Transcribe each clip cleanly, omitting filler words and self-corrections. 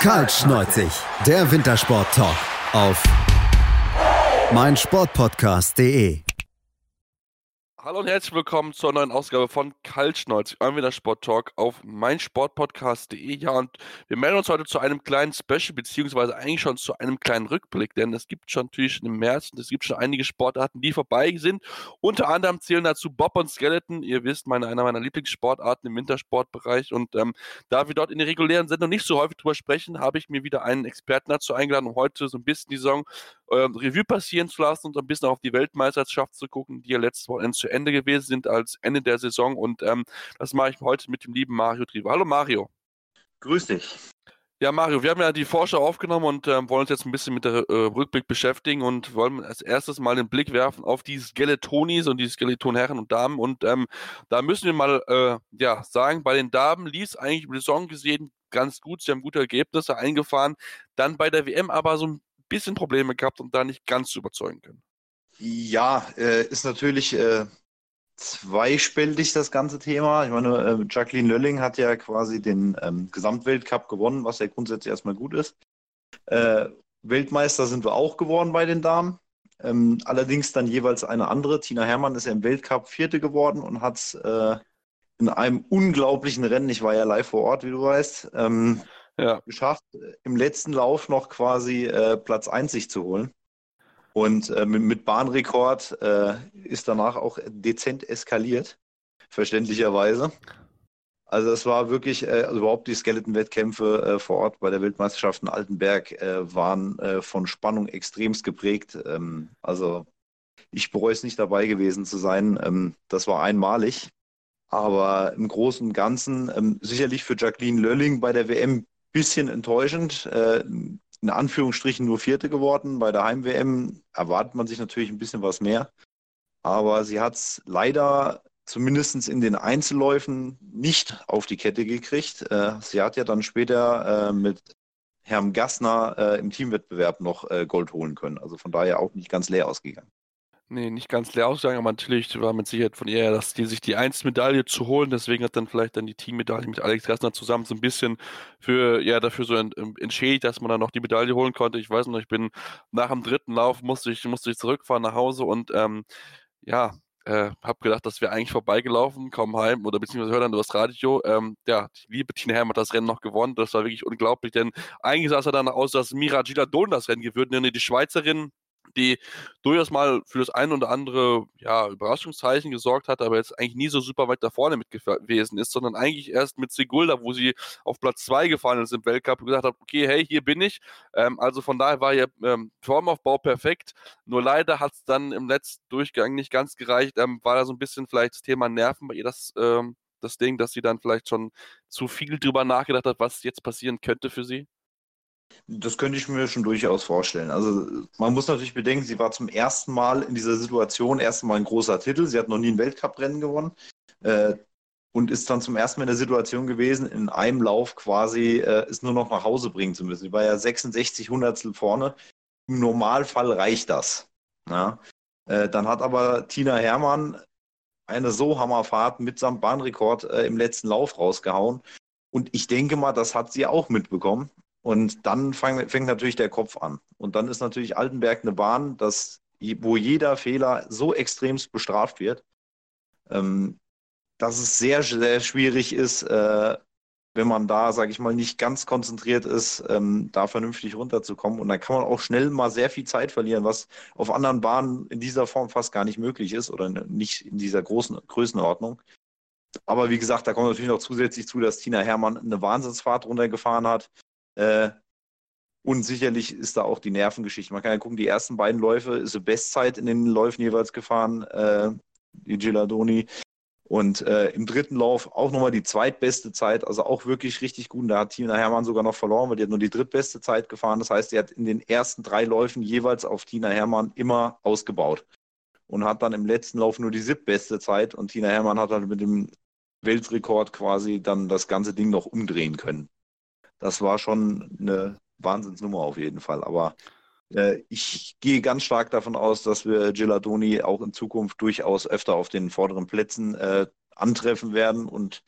Kaltschneuzig, der Wintersport-Talk auf meinsportpodcast.de. Hallo und herzlich willkommen zur neuen Ausgabe von Kaltschneuzig, eurem Wintersport-Talk auf meinsportpodcast.de. Ja, und wir melden uns heute zu einem kleinen Special, beziehungsweise eigentlich schon zu einem kleinen Rückblick, denn es gibt schon natürlich im März und es gibt schon einige Sportarten, die vorbei sind. Unter anderem zählen dazu Bob und Skeleton, ihr wisst, einer meiner Lieblingssportarten im Wintersportbereich. Und da wir dort in der regulären Sendung nicht so häufig drüber sprechen, habe ich mir wieder einen Experten dazu eingeladen, um heute so ein bisschen die Saison Revue passieren zu lassen und ein bisschen auf die Weltmeisterschaft zu gucken, die ja letztes Wochenende zu Ende gewesen sind als Ende der Saison. Und das mache ich heute mit dem lieben Mario Driver. Hallo Mario. Grüß dich. Ja, Mario, wir haben ja die Vorschau aufgenommen und wollen uns jetzt ein bisschen mit der Rückblick beschäftigen und wollen als erstes mal den Blick werfen auf die Skeletonis und die Skeleton-Herren und Damen. Und da müssen wir mal sagen, bei den Damen lief eigentlich über die Saison gesehen ganz gut. Sie haben gute Ergebnisse eingefahren. Dann bei der WM aber so ein bisschen Probleme gehabt und da nicht ganz zu überzeugen können. Ja, ist natürlich zweispältig das ganze Thema. Ich meine, Jacqueline Lölling hat ja quasi den Gesamtweltcup gewonnen, was ja grundsätzlich erstmal gut ist. Weltmeister sind wir auch geworden bei den Damen. Allerdings dann jeweils eine andere. Tina Hermann ist ja im Weltcup Vierte geworden und hat in einem unglaublichen Rennen, ich war ja live vor Ort, wie du weißt, geschafft, im letzten Lauf noch quasi Platz 1 sich zu holen. Und mit Bahnrekord ist danach auch dezent eskaliert, verständlicherweise. Also es war wirklich, also überhaupt die Skeleton-Wettkämpfe vor Ort bei der Weltmeisterschaft in Altenberg waren von Spannung extremst geprägt. Also ich bereue es nicht, dabei gewesen zu sein. Das war einmalig. Aber im Großen und Ganzen sicherlich für Jacqueline Lölling bei der WM bisschen enttäuschend. In Anführungsstrichen nur Vierte geworden. Bei der Heim-WM erwartet man sich natürlich ein bisschen was mehr. Aber sie hat es leider zumindest in den Einzelläufen nicht auf die Kette gekriegt. Sie hat ja dann später mit Herrn Gassner im Teamwettbewerb noch Gold holen können. Also von daher auch nicht ganz leer ausgegangen. Nee, nicht ganz leer ausgegangen, aber natürlich war mit Sicherheit von ihr, dass die sich die Einzelmedaille zu holen, deswegen hat dann vielleicht dann die Teammedaille mit Alex Gassner zusammen so ein bisschen dafür so entschädigt, dass man dann noch die Medaille holen konnte. Ich weiß noch, ich bin nach dem dritten Lauf musste ich zurückfahren nach Hause und habe gedacht, das wäre eigentlich vorbeigelaufen, kaum heim oder beziehungsweise höre dann über das Radio. Die liebe Tina Hermann hat das Rennen noch gewonnen, das war wirklich unglaublich, denn eigentlich sah es ja dann aus, dass Mira Gilardone das Rennen gewinnt, denn die Schweizerin, die durchaus mal für das ein oder andere Überraschungszeichen gesorgt hat, aber jetzt eigentlich nie so super weit da vorne mit gewesen ist, sondern eigentlich erst mit Sigulda, wo sie auf Platz 2 gefallen ist im Weltcup und gesagt hat, okay, hey, hier bin ich. Also von daher war ihr Formaufbau perfekt, nur leider hat es dann im letzten Durchgang nicht ganz gereicht, war da so ein bisschen vielleicht das Thema Nerven bei ihr das Ding, dass sie dann vielleicht schon zu viel drüber nachgedacht hat, was jetzt passieren könnte für sie? Das könnte ich mir schon durchaus vorstellen. Also man muss natürlich bedenken, sie war zum ersten Mal in dieser Situation, erst mal ein großer Titel. Sie hat noch nie ein Weltcuprennen gewonnen und ist dann zum ersten Mal in der Situation gewesen, in einem Lauf quasi es nur noch nach Hause bringen zu müssen. Sie war ja 66 Hundertstel vorne. Im Normalfall reicht das. Ja? Dann hat aber Tina Hermann eine so Hammerfahrt mitsamt Bahnrekord im letzten Lauf rausgehauen. Und ich denke mal, das hat sie auch mitbekommen. Und dann fängt natürlich der Kopf an. Und dann ist natürlich Altenberg eine Bahn, wo jeder Fehler so extremst bestraft wird, dass es sehr, sehr schwierig ist, wenn man da, sage ich mal, nicht ganz konzentriert ist, da vernünftig runterzukommen. Und dann kann man auch schnell mal sehr viel Zeit verlieren, was auf anderen Bahnen in dieser Form fast gar nicht möglich ist oder nicht in dieser großen Größenordnung. Aber wie gesagt, da kommt natürlich noch zusätzlich zu, dass Tina Hermann eine Wahnsinnsfahrt runtergefahren hat. Und sicherlich ist da auch die Nervengeschichte. Man kann ja gucken, die ersten beiden Läufe ist sie Bestzeit in den Läufen jeweils gefahren, die Gilardoni. Und im dritten Lauf auch nochmal die zweitbeste Zeit, also auch wirklich richtig gut. Und da hat Tina Hermann sogar noch verloren, weil die hat nur die drittbeste Zeit gefahren. Das heißt, sie hat in den ersten 3 Läufen jeweils auf Tina Hermann immer ausgebaut. Und hat dann im letzten Lauf nur die siebtbeste Zeit. Und Tina Hermann hat dann mit dem Weltrekord quasi dann das ganze Ding noch umdrehen können. Das war schon eine Wahnsinnsnummer auf jeden Fall. Aber ich gehe ganz stark davon aus, dass wir Gilardoni auch in Zukunft durchaus öfter auf den vorderen Plätzen antreffen werden. Und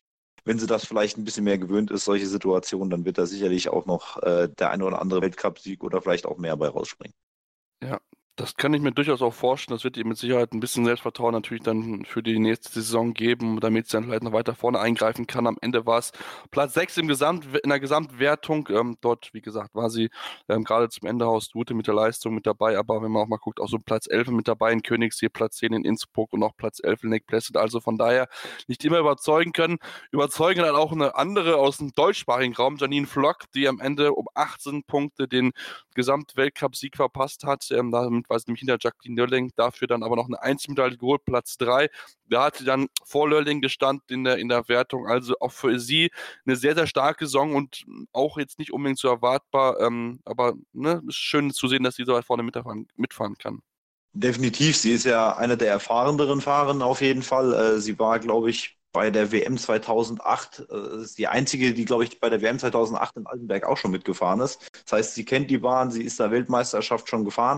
wenn sie das vielleicht ein bisschen mehr gewöhnt ist, solche Situationen, dann wird da sicherlich auch noch der eine oder andere Weltcupsieg oder vielleicht auch mehr bei rausspringen. Ja, das kann ich mir durchaus auch vorstellen. Das wird ihr mit Sicherheit ein bisschen Selbstvertrauen natürlich dann für die nächste Saison geben, damit sie dann vielleicht noch weiter vorne eingreifen kann. Am Ende war es Platz 6 in der Gesamtwertung. Dort, wie gesagt, war sie gerade zum Ende aus Dute mit der Leistung mit dabei. Aber wenn man auch mal guckt, auch so Platz 11 mit dabei in Königssee, Platz 10 in Innsbruck und auch Platz 11 in Lake Placid. Also von daher nicht immer überzeugen können. Überzeugen dann auch eine andere aus dem deutschsprachigen Raum, Janine Flock, die am Ende um 18 Punkte den Gesamtweltcup-Sieg verpasst hat. Damit war sie nämlich hinter Jacqueline Lörling, dafür dann aber noch eine Einzelmedaille geholt, Platz 3. Da hat sie dann vor Lörling gestanden in der Wertung. Also auch für sie eine sehr, sehr starke Saison und auch jetzt nicht unbedingt so erwartbar. Aber ne, ist schön zu sehen, dass sie so weit vorne mitfahren kann. Definitiv, sie ist ja eine der erfahreneren Fahrer auf jeden Fall. Sie war, glaube ich, bei der WM 2008, ist die einzige, die, glaube ich, bei der WM 2008 in Altenberg auch schon mitgefahren ist. Das heißt, sie kennt die Bahn, sie ist da Weltmeisterschaft schon gefahren.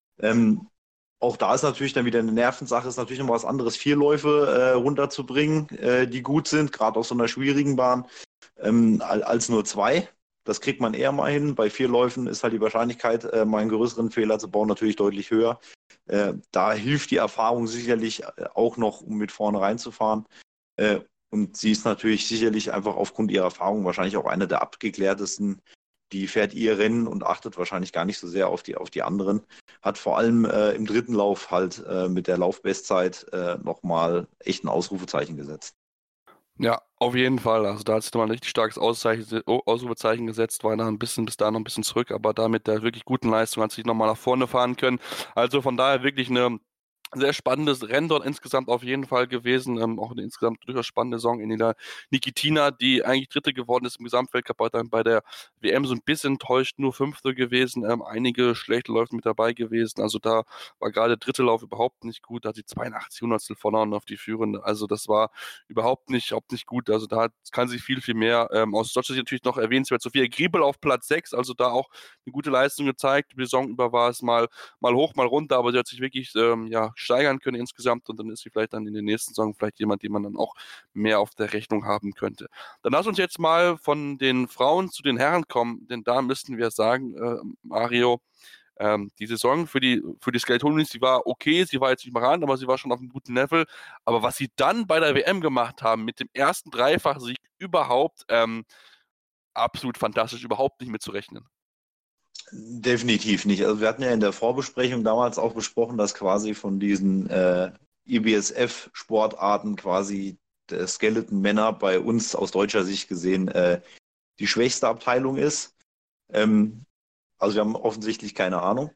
Auch da ist natürlich dann wieder eine Nervensache, ist natürlich noch was anderes, 4 Läufe runterzubringen, die gut sind, gerade auf so einer schwierigen Bahn, als nur 2. Das kriegt man eher mal hin. Bei 4 Läufen ist halt die Wahrscheinlichkeit, mal einen größeren Fehler zu bauen, natürlich deutlich höher. Da hilft die Erfahrung sicherlich auch noch, um mit vorne reinzufahren. Und sie ist natürlich sicherlich einfach aufgrund ihrer Erfahrung wahrscheinlich auch eine der abgeklärtesten. Die fährt ihr Rennen und achtet wahrscheinlich gar nicht so sehr auf die anderen. Hat vor allem im dritten Lauf halt mit der Laufbestzeit nochmal echt ein Ausrufezeichen gesetzt. Ja, auf jeden Fall. Also da hat sich nochmal ein richtig starkes Ausrufezeichen gesetzt, war da bis da noch ein bisschen zurück, aber da mit der wirklich guten Leistung hat sich nochmal nach vorne fahren können. Also von daher wirklich eine sehr spannendes Rennen dort insgesamt auf jeden Fall gewesen. Auch eine insgesamt durchaus spannende Saison in der Nikitina, die eigentlich Dritte geworden ist im Gesamtweltcup, hat dann bei der WM so ein bisschen enttäuscht, nur Fünfte gewesen. Einige schlechte Läufe mit dabei gewesen. Also da war gerade der dritte Lauf überhaupt nicht gut. Da hat sie 82 Hundertstel verloren auf die Führende. Also das war überhaupt nicht gut. Also da kann sie viel, viel mehr. Aus Deutschland natürlich noch erwähnenswert Sophia Griebel auf Platz 6. Also da auch eine gute Leistung gezeigt. Die Saison über war es mal hoch, mal runter, aber sie hat sich wirklich steigern können insgesamt und dann ist sie vielleicht dann in den nächsten Saison vielleicht jemand, den man dann auch mehr auf der Rechnung haben könnte. Dann lass uns jetzt mal von den Frauen zu den Herren kommen, denn da müssten wir sagen, Mario, die Saison für die Skeletonis, die war okay, sie war jetzt nicht markant, aber sie war schon auf einem guten Level. Aber was sie dann bei der WM gemacht haben, mit dem ersten Dreifachsieg überhaupt, absolut fantastisch, überhaupt nicht mitzurechnen. Definitiv nicht. Also wir hatten ja in der Vorbesprechung damals auch besprochen, dass quasi von diesen IBSF-Sportarten quasi der Skeleton-Männer bei uns aus deutscher Sicht gesehen die schwächste Abteilung ist. Also wir haben offensichtlich keine Ahnung.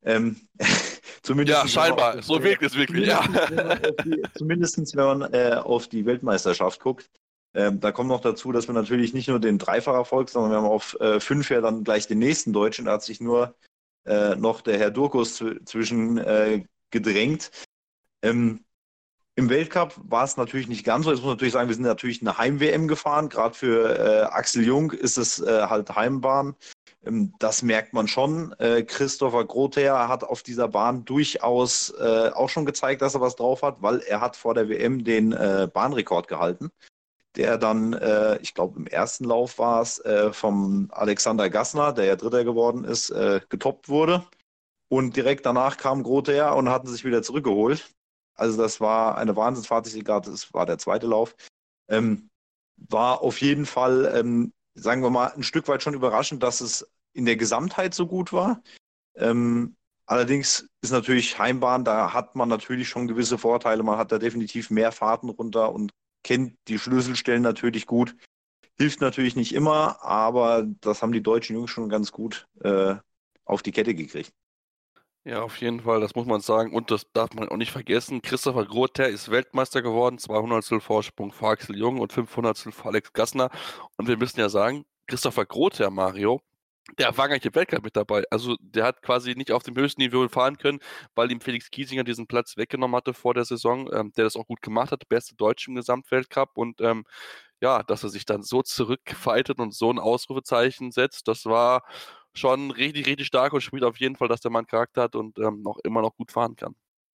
Ja, scheinbar. So wirkt es wirklich, ja. Zumindest wenn man auf die Weltmeisterschaft guckt. Da kommt noch dazu, dass wir natürlich nicht nur den Dreifacherfolg, sondern wir haben auf 5 ja dann gleich den nächsten Deutschen. Da hat sich nur noch der Herr Durkus zwischen gedrängt. Im Weltcup war es natürlich nicht ganz so. Jetzt muss man natürlich sagen, wir sind natürlich eine Heim-WM gefahren. Gerade für Axel Jung ist es halt Heimbahn. Das merkt man schon. Christopher Grother hat auf dieser Bahn durchaus auch schon gezeigt, dass er was drauf hat, weil er hat vor der WM den Bahnrekord gehalten, der dann, ich glaube im ersten Lauf war es, vom Alexander Gassner, der ja Dritter geworden ist, getoppt wurde. Und direkt danach kam Grother und hatten sich wieder zurückgeholt. Also das war eine Wahnsinnsfahrt, das war der zweite Lauf. War auf jeden Fall, sagen wir mal, ein Stück weit schon überraschend, dass es in der Gesamtheit so gut war. Allerdings ist natürlich Heimbahn, da hat man natürlich schon gewisse Vorteile. Man hat da definitiv mehr Fahrten runter und kennt die Schlüsselstellen natürlich gut. Hilft natürlich nicht immer, aber das haben die deutschen Jungs schon ganz gut auf die Kette gekriegt. Ja, auf jeden Fall, das muss man sagen. Und das darf man auch nicht vergessen. Christopher Grother ist Weltmeister geworden, 200 Vorsprung vor Axel Jung und 500 vor Alex Gassner. Und wir müssen ja sagen, Christopher Grother, Mario, der war gar nicht im Weltcup mit dabei. Also der hat quasi nicht auf dem höchsten Niveau fahren können, weil ihm Felix Giesinger diesen Platz weggenommen hatte vor der Saison, der das auch gut gemacht hat, beste Deutsche im Gesamtweltcup. Und ja, dass er sich dann so zurückfightet und so ein Ausrufezeichen setzt, das war schon richtig, richtig stark und spielt auf jeden Fall, dass der Mann Charakter hat und auch immer noch gut fahren kann.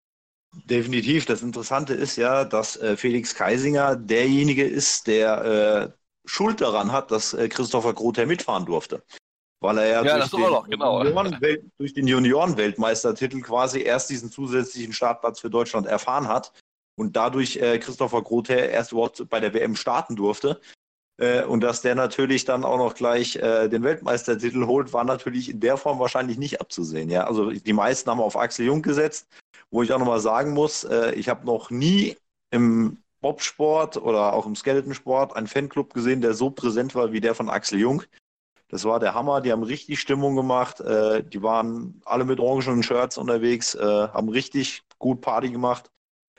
Definitiv. Das Interessante ist ja, dass Felix Kaisinger derjenige ist, der Schuld daran hat, dass Christopher Groth mitfahren durfte. Weil er ja Ja, das auch noch, genau. Durch den Junioren-Weltmeistertitel quasi erst diesen zusätzlichen Startplatz für Deutschland erfahren hat und dadurch Christopher Groth erst überhaupt bei der WM starten durfte. Und dass der natürlich dann auch noch gleich den Weltmeistertitel holt, war natürlich in der Form wahrscheinlich nicht abzusehen. Ja? Also die meisten haben auf Axel Jung gesetzt, wo ich auch nochmal sagen muss, ich habe noch nie im Bobsport oder auch im Skeletonsport einen Fanclub gesehen, der so präsent war wie der von Axel Jung. Das war der Hammer, die haben richtig Stimmung gemacht, die waren alle mit orangenen Shirts unterwegs, haben richtig gut Party gemacht.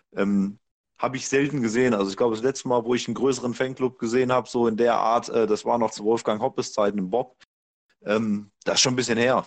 Habe ich selten gesehen. Also ich glaube, das letzte Mal, wo ich einen größeren Fanclub gesehen habe, so in der Art, das war noch zu Wolfgang Hoppes Zeiten im Bob. Das ist schon ein bisschen her.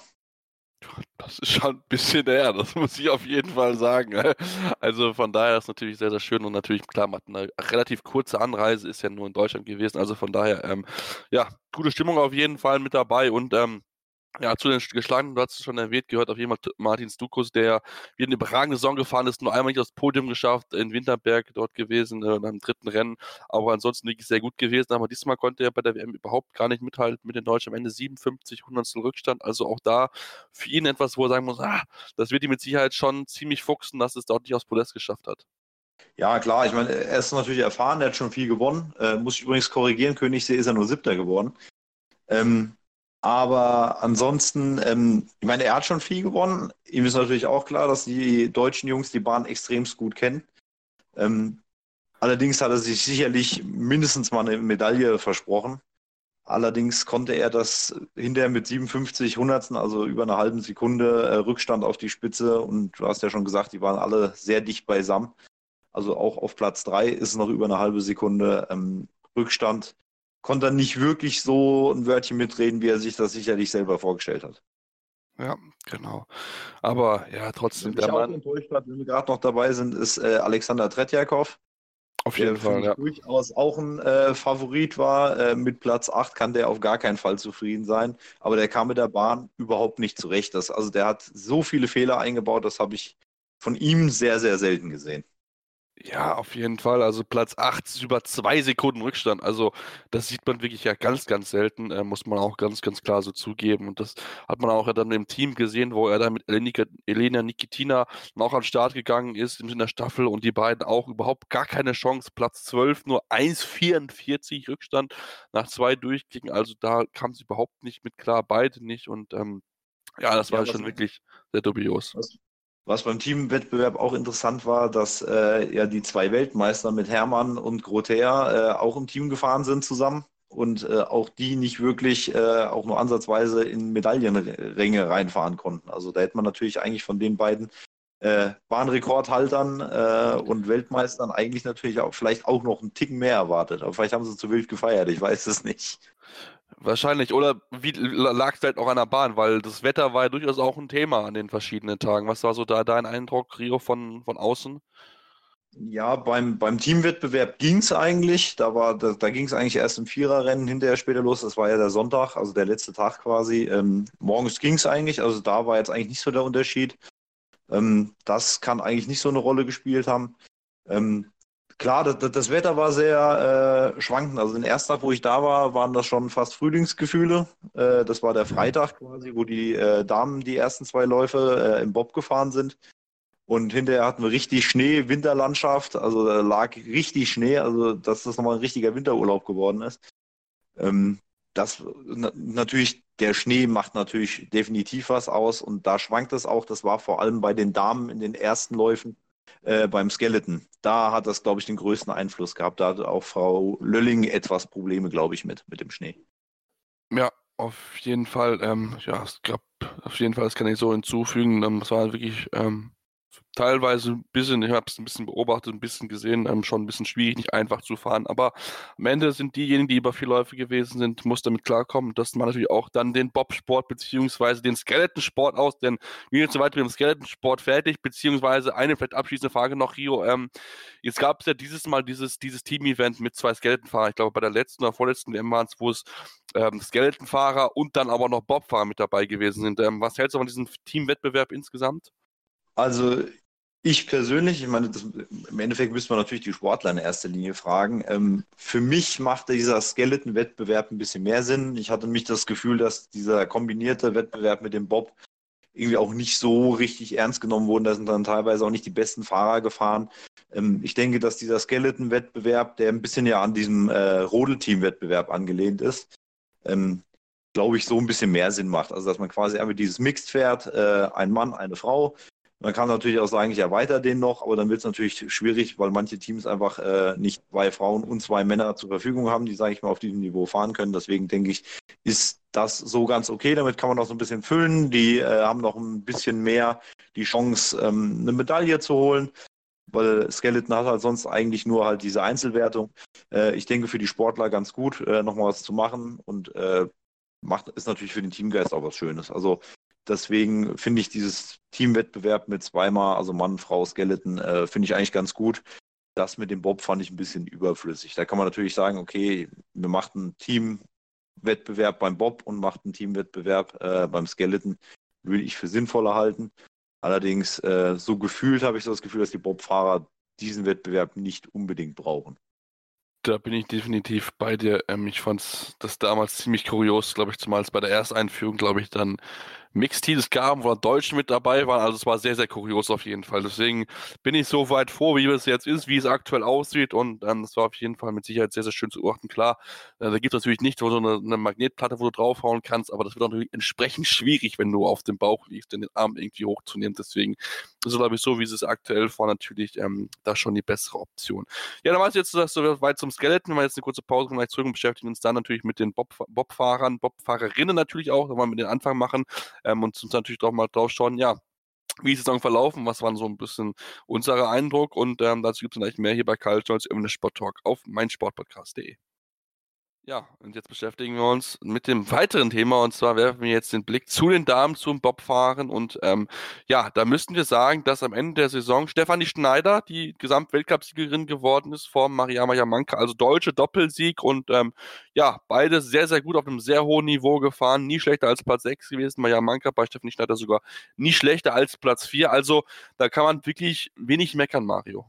Das ist schon ein bisschen her, das muss ich auf jeden Fall sagen. Also von daher ist natürlich sehr, sehr schön und natürlich, klar, man hat eine relativ kurze Anreise, ist ja nur in Deutschland gewesen, also von daher, ja, gute Stimmung auf jeden Fall mit dabei und ja, zu den Geschlagenen, du hast es schon erwähnt, gehört auf jeden Fall Martin Stukus, der wieder eine überragende Saison gefahren ist, nur einmal nicht aufs Podium geschafft, in Winterberg dort gewesen, beim dritten Rennen, aber ansonsten wirklich sehr gut gewesen, aber diesmal konnte er bei der WM überhaupt gar nicht mithalten mit den Deutschen, am Ende 57 Hundertstel Rückstand, also auch da für ihn etwas, wo er sagen muss, das wird ihm mit Sicherheit schon ziemlich fuchsen, dass es dort nicht aufs Podest geschafft hat. Ja, klar, ich meine, er ist natürlich erfahren, er hat schon viel gewonnen. Muss ich übrigens korrigieren, Königssee ist er nur Siebter geworden. Ähm, aber ansonsten, ich meine, er hat schon viel gewonnen. Ihm ist natürlich auch klar, dass die deutschen Jungs die Bahn extremst gut kennen. Ähm, allerdings hat er sich sicherlich mindestens mal eine Medaille versprochen. Allerdings konnte er das hinterher mit 57 Hundertsten, also über eine halbe Sekunde Rückstand auf die Spitze. Und du hast ja schon gesagt, die waren alle sehr dicht beisammen. Also auch auf Platz 3 ist noch über eine halbe Sekunde Rückstand. Konnte er nicht wirklich so ein Wörtchen mitreden, wie er sich das sicherlich selber vorgestellt hat. Ja, genau. Aber ja, Wer trotzdem, der mich auch Mann, enttäuscht hat, wenn wir gerade noch dabei sind, ist Alexander Tretjakov, auf jeden der für Fall, mich ja. durchaus auch ein Favorit war. Mit Platz 8 kann der auf gar keinen Fall zufrieden sein. Aber der kam mit der Bahn überhaupt nicht zurecht. Also der hat so viele Fehler eingebaut, das habe ich von ihm sehr, sehr selten gesehen. Ja, auf jeden Fall. Also Platz 8 ist über 2 Sekunden Rückstand. Also das sieht man wirklich ja ganz, ganz selten, muss man auch ganz, ganz klar so zugeben. Und das hat man auch ja dann im Team gesehen, wo er dann mit Elena Nikitina auch an den Start gegangen ist in der Staffel und die beiden auch überhaupt gar keine Chance. Platz 12, nur 1,44 Rückstand nach 2 Durchgängen. Also da kam es überhaupt nicht mit klar, beide nicht. Und ja, das war Ja, schon wirklich sehr dubios. was, was beim Teamwettbewerb auch interessant war, dass ja die zwei Weltmeister mit Hermann und Grotter auch im Team gefahren sind zusammen und auch die nicht wirklich auch nur ansatzweise in Medaillenränge reinfahren konnten. Also da hätte man natürlich eigentlich von den beiden Bahnrekordhaltern und Weltmeistern eigentlich natürlich auch vielleicht auch noch einen Ticken mehr erwartet. Aber vielleicht haben sie zu wild gefeiert, ich weiß es nicht. Wahrscheinlich. Oder wie lag es halt auch an der Bahn, weil das Wetter war ja durchaus auch ein Thema an den verschiedenen Tagen. Was war so da dein Eindruck, Rio, von außen? Ja, beim Teamwettbewerb ging es eigentlich. Da ging es eigentlich erst im Viererrennen hinterher später los. Das war ja der Sonntag, also der letzte Tag quasi. Morgens ging es eigentlich, also da war jetzt eigentlich nicht so der Unterschied. Das kann eigentlich nicht so eine Rolle gespielt haben. Ähm, klar, das Wetter war sehr schwankend. Also den ersten Tag, wo ich da war, waren das schon fast Frühlingsgefühle. Das war der Freitag quasi, wo die Damen die ersten zwei Läufe im Bob gefahren sind. Und hinterher hatten wir richtig Schnee, Winterlandschaft, also da lag richtig Schnee, also dass das nochmal ein richtiger Winterurlaub geworden ist. Ähm, natürlich, der Schnee macht natürlich definitiv was aus und da schwankt es auch. Das war vor allem bei den Damen in den ersten Läufen beim Skeleton. Da hat das, glaube ich, den größten Einfluss gehabt. Da hatte auch Frau Lölling etwas Probleme, glaube ich, mit dem Schnee. Ja, auf jeden Fall. Ja, ich glaube, auf jeden Fall, das kann ich so hinzufügen. Es war wirklich teilweise ein bisschen, ich habe es ein bisschen beobachtet, ein bisschen gesehen, schon ein bisschen schwierig, nicht einfach zu fahren. Aber am Ende sind diejenigen, die über 4 Läufe gewesen sind, muss damit klarkommen, dass man natürlich auch dann den Bobsport beziehungsweise den Skeletonsport aus, denn wir sind jetzt soweit mit dem Skeletonsport fertig, beziehungsweise eine vielleicht abschließende Frage noch, Rio. Jetzt gab es ja dieses Mal dieses Team-Event mit 2 Skeletonfahrern. Ich glaube, bei der letzten oder vorletzten WM waren es, wo es Skeletonfahrer und dann aber noch Bobfahrer mit dabei gewesen sind. Was hältst du von diesem Teamwettbewerb insgesamt? Also Ich persönlich, ich meine, im Endeffekt müsste man natürlich die Sportler in erster Linie fragen. Für mich macht dieser Skeleton-Wettbewerb ein bisschen mehr Sinn. Ich hatte mich das Gefühl, dass dieser kombinierte Wettbewerb mit dem Bob irgendwie auch nicht so richtig ernst genommen wurde. Da sind dann teilweise auch nicht die besten Fahrer gefahren. Ich denke, dass dieser Skeleton-Wettbewerb, der ein bisschen ja an diesem Rodelteam-Wettbewerb angelehnt ist, glaube ich, so ein bisschen mehr Sinn macht. Also, dass man quasi einfach dieses Mixed fährt, ein Mann, eine Frau. Man kann natürlich auch sagen, ich erweitere den noch, aber dann wird es natürlich schwierig, weil manche Teams einfach nicht 2 Frauen und 2 Männer zur Verfügung haben, die, sage ich mal, auf diesem Niveau fahren können. Deswegen denke ich, ist das so ganz okay. Damit kann man noch so ein bisschen füllen. Die haben noch ein bisschen mehr die Chance, eine Medaille zu holen, weil Skeleton hat halt sonst eigentlich nur halt diese Einzelwertung. Ich denke, für die Sportler ganz gut, nochmal was zu machen und ist natürlich für den Teamgeist auch was Schönes. Also deswegen finde ich dieses Teamwettbewerb mit zweimal, also Mann, Frau, Skeleton, finde ich eigentlich ganz gut. Das mit dem Bob fand ich ein bisschen überflüssig. Da kann man natürlich sagen, okay, wir machen einen Teamwettbewerb beim Bob und macht einen Teamwettbewerb beim Skeleton, würde ich für sinnvoller halten. Allerdings, so gefühlt habe ich so das Gefühl, dass die Bobfahrer diesen Wettbewerb nicht unbedingt brauchen. Da bin ich definitiv bei dir. Ich fand das damals ziemlich kurios, glaube ich, zumal es bei der Ersteinführung, glaube ich, dann Mixteams gaben, wo Deutsche mit dabei waren. Also es war sehr, sehr kurios auf jeden Fall. Deswegen bin ich so weit froh, wie es jetzt ist, wie es aktuell aussieht. Und das war auf jeden Fall mit Sicherheit sehr, sehr schön zu beobachten. Klar, da gibt es natürlich nicht so eine Magnetplatte, wo du draufhauen kannst, aber das wird auch natürlich entsprechend schwierig, wenn du auf dem Bauch liegst, den Arm irgendwie hochzunehmen. Deswegen ist es, glaube ich, so, wie es ist aktuell vor, natürlich da schon die bessere Option. Ja, dann war es jetzt so weit zum Skeleton. Wenn wir jetzt eine kurze Pause kommen, gleich zurück und beschäftigen uns dann natürlich mit den Bobfahrern, Bobfahrerinnen natürlich auch, wenn wir mit den Anfang machen. Und uns natürlich doch mal drauf schauen, ja, wie ist die Saison verlaufen, was war so ein bisschen unser Eindruck und dazu gibt es gleich mehr hier bei Karl Stolz im Sport Talk auf meinsportpodcast.de. Ja, und jetzt beschäftigen wir uns mit dem weiteren Thema und zwar werfen wir jetzt den Blick zu den Damen zum Bobfahren und ja, da müssten wir sagen, dass am Ende der Saison Stefanie Schneider die Gesamtweltcupsiegerin geworden ist vor Mariama Jamanka, also deutsche Doppelsieg und ja, beide sehr, sehr gut auf einem sehr hohen Niveau gefahren, nie schlechter als Platz 6 gewesen, Jamanka bei Stefanie Schneider sogar nie schlechter als Platz 4, also da kann man wirklich wenig meckern, Mario.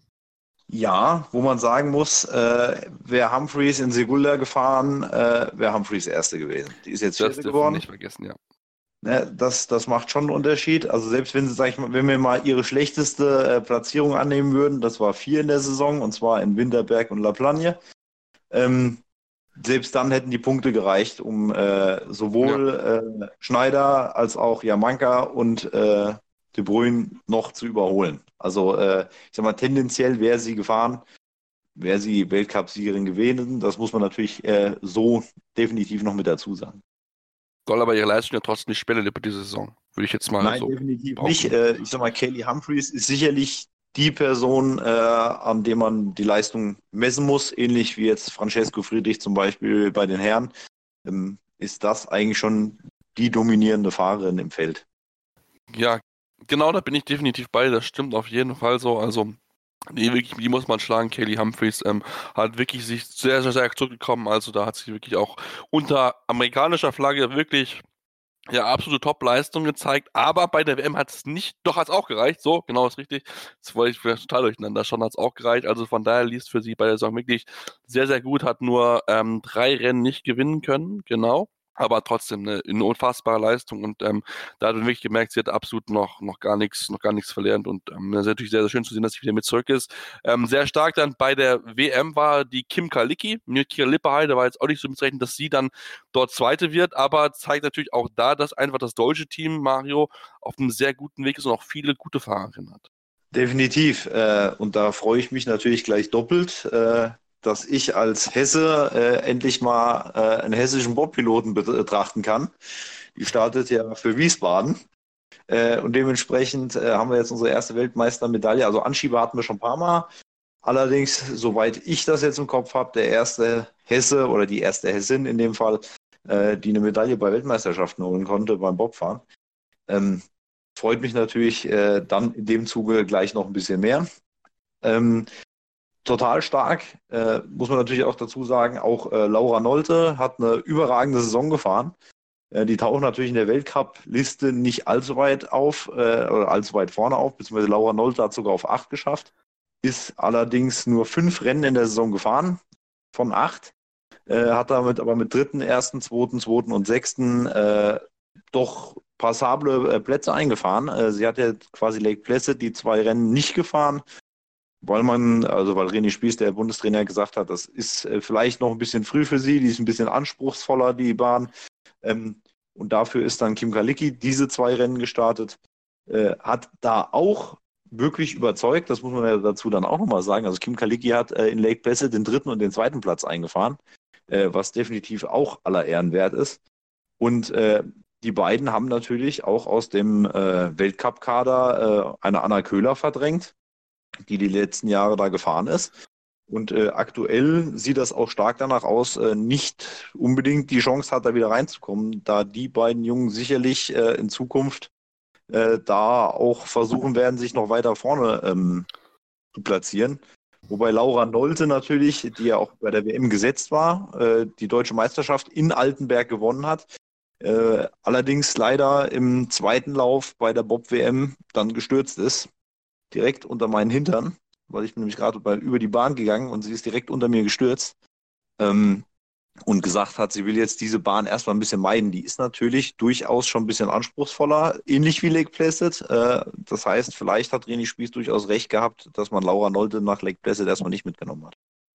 Ja, wo man sagen muss, wäre Humphreys in Segulda gefahren, wäre Humphreys Erste gewesen. Die ist jetzt Das Vierte dürfen wir geworden. nicht vergessen, ja. Ne, das macht schon einen Unterschied. Also selbst wenn sie, sag ich mal, wenn wir mal ihre schlechteste Platzierung annehmen würden, das war 4 in der Saison, und zwar in Winterberg und La Plagne, ähm, selbst dann hätten die Punkte gereicht, um Ja. sowohl Schneider als auch Jamanka und De Bruyne noch zu überholen. Also ich sag mal, tendenziell wäre sie gefahren, wäre sie Weltcup-Siegerin gewesen. Das muss man natürlich so definitiv noch mit dazu sagen. Soll aber ihre Leistung ja trotzdem nicht spielen über diese Saison. Würde ich jetzt mal Nein, so definitiv nicht. behaupten. Ich sag mal, Kaylee Humphreys ist sicherlich die Person, an der man die Leistung messen muss, ähnlich wie jetzt Francesco Friedrich zum Beispiel bei den Herren. Ist das eigentlich schon die dominierende Fahrerin im Feld? Ja, genau, da bin ich definitiv bei. Das stimmt auf jeden Fall so. Also, die muss man schlagen. Kaylee Humphreys hat wirklich sich sehr, sehr, sehr zurückgekommen. Also, da hat sie wirklich auch unter amerikanischer Flagge wirklich ja, absolute Top-Leistung gezeigt, aber bei der WM hat es nicht, doch hat es auch gereicht, so, genau ist richtig. Das wollte ich vielleicht total durcheinander, schon hat es auch gereicht, also von daher liest für sie bei der Saison wirklich sehr, sehr gut, hat nur 3 Rennen nicht gewinnen können, genau. Aber trotzdem eine unfassbare Leistung und da hat man wirklich gemerkt, sie hat absolut noch gar nichts verlernt und das ist natürlich sehr, sehr schön zu sehen, dass sie wieder mit zurück ist. Sehr stark dann bei der WM war die Kim Kalicki, mit Kira Lipperheide, war jetzt auch nicht so mitzurechnen, dass sie dann dort Zweite wird, aber zeigt natürlich auch da, dass einfach das deutsche Team, Mario, auf einem sehr guten Weg ist und auch viele gute Fahrerinnen hat. Definitiv. Und da freue ich mich natürlich gleich doppelt, dass ich als Hesse endlich mal einen hessischen Bobpiloten betrachten kann. Die startet ja für Wiesbaden. Und dementsprechend haben wir jetzt unsere erste Weltmeistermedaille. Also Anschieber hatten wir schon ein paar Mal. Allerdings, soweit ich das jetzt im Kopf habe, der erste Hesse oder die erste Hessin in dem Fall, die eine Medaille bei Weltmeisterschaften holen konnte beim Bobfahren. Freut mich natürlich dann in dem Zuge gleich noch ein bisschen mehr. Total stark, muss man natürlich auch dazu sagen, auch Laura Nolte hat eine überragende Saison gefahren. Die tauchen natürlich in der Weltcup-Liste nicht allzu weit auf, oder allzu weit vorne auf, beziehungsweise Laura Nolte hat sogar auf 8 geschafft, ist allerdings nur 5 Rennen in der Saison gefahren, von 8, hat damit aber mit 3., 1., 2., 2. und 6. Doch passable Plätze eingefahren. Sie hat ja quasi Lake Placid die 2 Rennen nicht gefahren, weil René Spieß, der Bundestrainer, gesagt hat, das ist vielleicht noch ein bisschen früh für sie, die ist ein bisschen anspruchsvoller, die Bahn. Und dafür ist dann Kim Kalicki diese 2 Rennen gestartet, hat da auch wirklich überzeugt, das muss man ja dazu dann auch nochmal sagen. Also Kim Kalicki hat in Lake Placid den 3. und den 2. Platz eingefahren, was definitiv auch aller Ehren wert ist. Und die beiden haben natürlich auch aus dem Weltcup-Kader eine Anna Köhler verdrängt, die letzten Jahre da gefahren ist. Und aktuell sieht das auch stark danach aus, nicht unbedingt die Chance hat, da wieder reinzukommen, da die beiden Jungen sicherlich in Zukunft da auch versuchen werden, sich noch weiter vorne zu platzieren. Wobei Laura Nolte natürlich, die ja auch bei der WM gesetzt war, die deutsche Meisterschaft in Altenberg gewonnen hat, allerdings leider im 2. Lauf bei der Bob-WM dann gestürzt ist, direkt unter meinen Hintern, weil ich bin nämlich gerade über die Bahn gegangen und sie ist direkt unter mir gestürzt und gesagt hat, sie will jetzt diese Bahn erstmal ein bisschen meiden. Die ist natürlich durchaus schon ein bisschen anspruchsvoller, ähnlich wie Lake Placid. Das heißt, vielleicht hat René Spieß durchaus recht gehabt, dass man Laura Nolte nach Lake Placid erstmal nicht mitgenommen hat.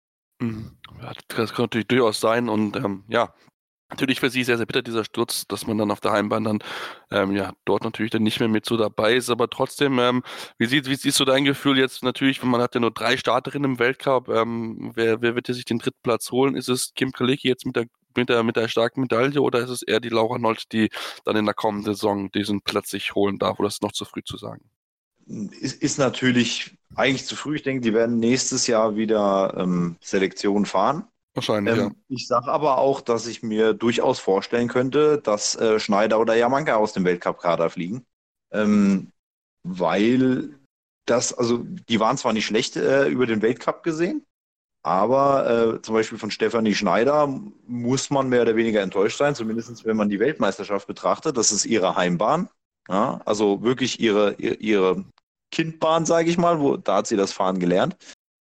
Ja, das kann natürlich durchaus sein und natürlich für sie sehr, sehr bitter, dieser Sturz, dass man dann auf der Heimbahn dann dort natürlich dann nicht mehr mit so dabei ist. Aber trotzdem, wie siehst du dein Gefühl jetzt natürlich, wenn man hat ja nur 3 Starterinnen im Weltcup, wer wird hier sich den 3. Platz holen? Ist es Kim Kalicki jetzt mit der starken Medaille oder ist es eher die Laura Nolte, die dann in der kommenden Saison diesen Platz sich holen darf? Oder ist es noch zu früh zu sagen? Ist natürlich eigentlich zu früh. Ich denke, die werden nächstes Jahr wieder Selektion fahren. Wahrscheinlich, ja. Ich sage aber auch, dass ich mir durchaus vorstellen könnte, dass Schneider oder Jamanka aus dem Weltcup-Kader fliegen. Weil die waren zwar nicht schlecht über den Weltcup gesehen, aber zum Beispiel von Stefanie Schneider muss man mehr oder weniger enttäuscht sein, zumindest wenn man die Weltmeisterschaft betrachtet. Das ist ihre Heimbahn. Ja, also wirklich ihre Kindbahn, sage ich mal, da hat sie das Fahren gelernt.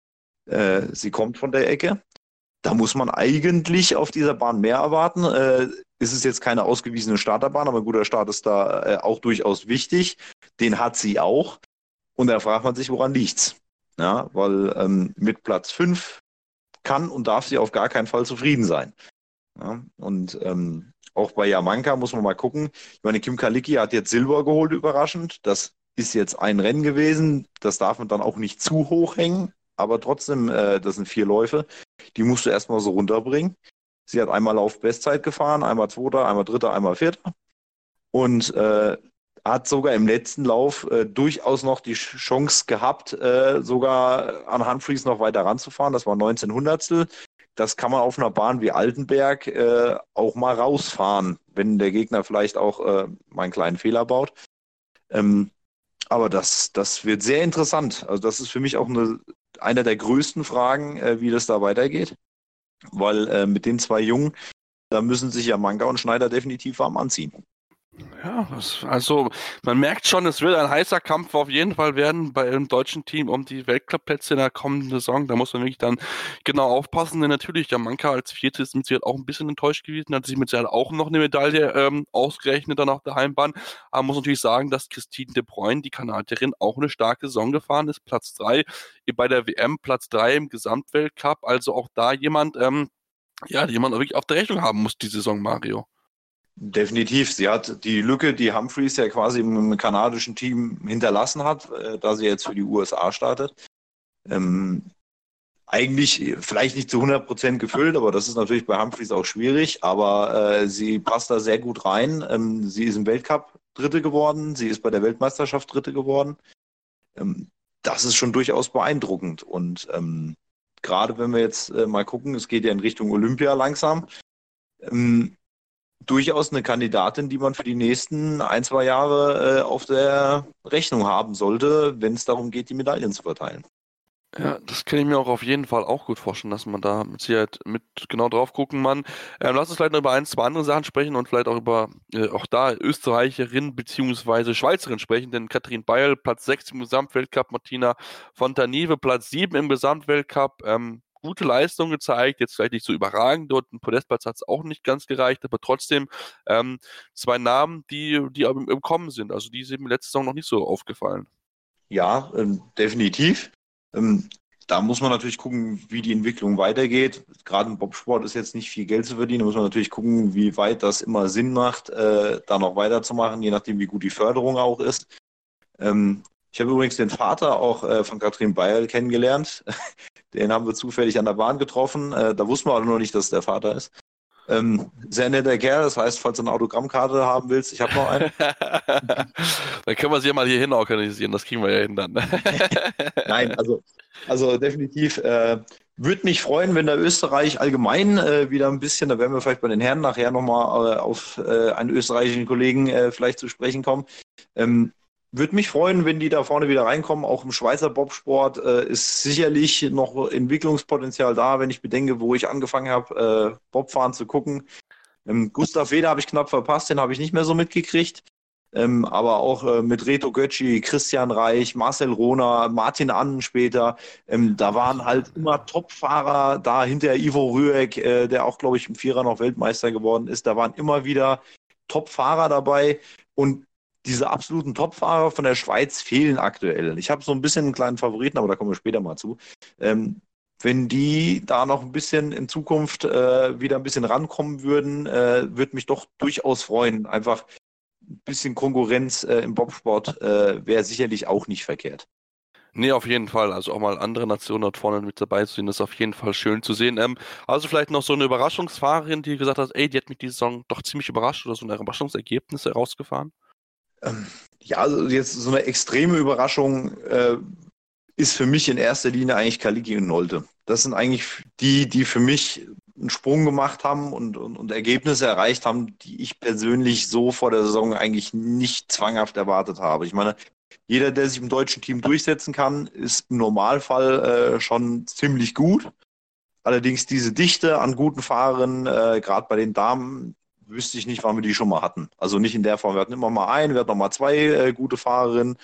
Sie kommt von der Ecke. Da muss man eigentlich auf dieser Bahn mehr erwarten. Ist es jetzt keine ausgewiesene Starterbahn, aber ein guter Start ist da auch durchaus wichtig. Den hat sie auch. Und da fragt man sich, woran liegt's? Ja, weil mit Platz 5 kann und darf sie auf gar keinen Fall zufrieden sein. Ja, und auch bei Jamanka muss man mal gucken. Ich meine, Kim Kalicki hat jetzt Silber geholt, überraschend. Das ist jetzt ein Rennen gewesen. Das darf man dann auch nicht zu hoch hängen. Aber trotzdem, das sind 4 Läufe. Die musst du erstmal so runterbringen. Sie hat einmal auf Bestzeit gefahren, einmal Zweiter, einmal Dritter, einmal Vierter. Und hat sogar im letzten Lauf durchaus noch die Chance gehabt, sogar an Humphreys noch weiter ranzufahren. Das war 19 Hundertstel. Das kann man auf einer Bahn wie Altenberg auch mal rausfahren, wenn der Gegner vielleicht auch mal einen kleinen Fehler baut. Aber das wird sehr interessant. Also das ist für mich auch einer der größten Fragen, wie das da weitergeht. Weil mit den 2 Jungen, da müssen sich Jamanka und Schneider definitiv warm anziehen. Ja, also man merkt schon, es wird ein heißer Kampf auf jeden Fall werden bei dem deutschen Team um die Weltcup-Plätze in der kommenden Saison. Da muss man wirklich dann genau aufpassen, denn natürlich Jamanka als Vierte ist mit Sicherheit auch ein bisschen enttäuscht gewesen, hat sich mit Sicherheit auch noch eine Medaille ausgerechnet dann auf der Heimbahn. Aber man muss natürlich sagen, dass Christine de Bruyne, die Kanadierin, auch eine starke Saison gefahren ist. Platz 3 bei der WM, Platz 3 im Gesamtweltcup. Also auch da jemand, die man wirklich auf der Rechnung haben muss, die Saison, Mario. Definitiv. Sie hat die Lücke, die Humphreys ja quasi im kanadischen Team hinterlassen hat, da sie jetzt für die USA startet. Eigentlich vielleicht nicht zu 100% gefüllt, aber das ist natürlich bei Humphreys auch schwierig. Aber sie passt da sehr gut rein. Sie ist im Weltcup Dritte geworden. Sie ist bei der Weltmeisterschaft Dritte geworden. Das ist schon durchaus beeindruckend. Und gerade wenn wir jetzt mal gucken, es geht ja in Richtung Olympia langsam, durchaus eine Kandidatin, die man für die nächsten 1-2 Jahre auf der Rechnung haben sollte, wenn es darum geht, die Medaillen zu verteilen. Ja, das kann ich mir auch auf jeden Fall auch gut vorstellen, dass man da mit Sicherheit mit genau drauf gucken kann. Lass uns vielleicht noch über ein, zwei andere Sachen sprechen und vielleicht auch über auch da Österreicherin bzw. Schweizerin sprechen, denn Katrin Beil, Platz 6 im Gesamtweltcup, Martina Fontanive, Platz 7 im Gesamtweltcup. Gute Leistung gezeigt, jetzt vielleicht nicht so überragend, dort ein Podestplatz hat es auch nicht ganz gereicht, aber trotzdem zwei Namen, die im Kommen sind. Also die sind mir letzte Saison noch nicht so aufgefallen. Ja, definitiv. Ähm, Da muss man natürlich gucken, wie die Entwicklung weitergeht. Gerade im Bobsport ist jetzt nicht viel Geld zu verdienen. Da muss man natürlich gucken, wie weit das immer Sinn macht, da noch weiterzumachen, je nachdem, wie gut die Förderung auch ist. Ich habe übrigens den Vater auch von Katrin Beil kennengelernt. Den haben wir zufällig an der Bahn getroffen. Da wussten wir aber noch nicht, dass es der Vater ist. Sehr netter Kerl. Das heißt, falls du eine Autogrammkarte haben willst, ich habe noch eine. Dann können wir sie ja mal hier hin organisieren, das kriegen wir ja hin dann. Nein, also definitiv. Würde mich freuen, wenn der Österreich allgemein wieder ein bisschen, da werden wir vielleicht bei den Herren nachher nochmal auf einen österreichischen Kollegen vielleicht zu sprechen kommen. Würde mich freuen, wenn die da vorne wieder reinkommen. Auch im Schweizer Bobsport ist sicherlich noch Entwicklungspotenzial da, wenn ich bedenke, wo ich angefangen habe, Bobfahren zu gucken. Gustav Weder habe ich knapp verpasst, den habe ich nicht mehr so mitgekriegt. Aber auch mit Reto Göczi, Christian Reich, Marcel Rohner, Martin Annen später. Da waren halt immer Top-Fahrer da, hinter Ivo Rüegg, der auch, glaube ich, im Vierer noch Weltmeister geworden ist. Da waren immer wieder Top-Fahrer dabei und diese absoluten Top-Fahrer von der Schweiz fehlen aktuell. Ich habe so ein bisschen einen kleinen Favoriten, aber da kommen wir später mal zu. Wenn die da noch ein bisschen in Zukunft wieder ein bisschen rankommen würden, würde mich doch durchaus freuen. Einfach ein bisschen Konkurrenz im Bobsport wäre sicherlich auch nicht verkehrt. Nee, auf jeden Fall. Also auch mal andere Nationen dort vorne mit dabei zu sehen, ist auf jeden Fall schön zu sehen. Also vielleicht noch so eine Überraschungsfahrerin, die gesagt hat, ey, die hat mich diese Saison doch ziemlich überrascht oder so ein Überraschungsergebnis herausgefahren. Ähm, ja, also jetzt so eine extreme Überraschung ist für mich in erster Linie eigentlich Kaliki und Nolte. Das sind eigentlich die für mich einen Sprung gemacht haben und Ergebnisse erreicht haben, die ich persönlich so vor der Saison eigentlich nicht zwanghaft erwartet habe. Ich meine, jeder, der sich im deutschen Team durchsetzen kann, ist im Normalfall schon ziemlich gut. Allerdings diese Dichte an guten Fahrern, gerade bei den Damen, wüsste ich nicht, wann wir die schon mal hatten. Also nicht in der Form. Wir hatten immer mal einen, wir hatten noch mal zwei gute Fahrerinnen.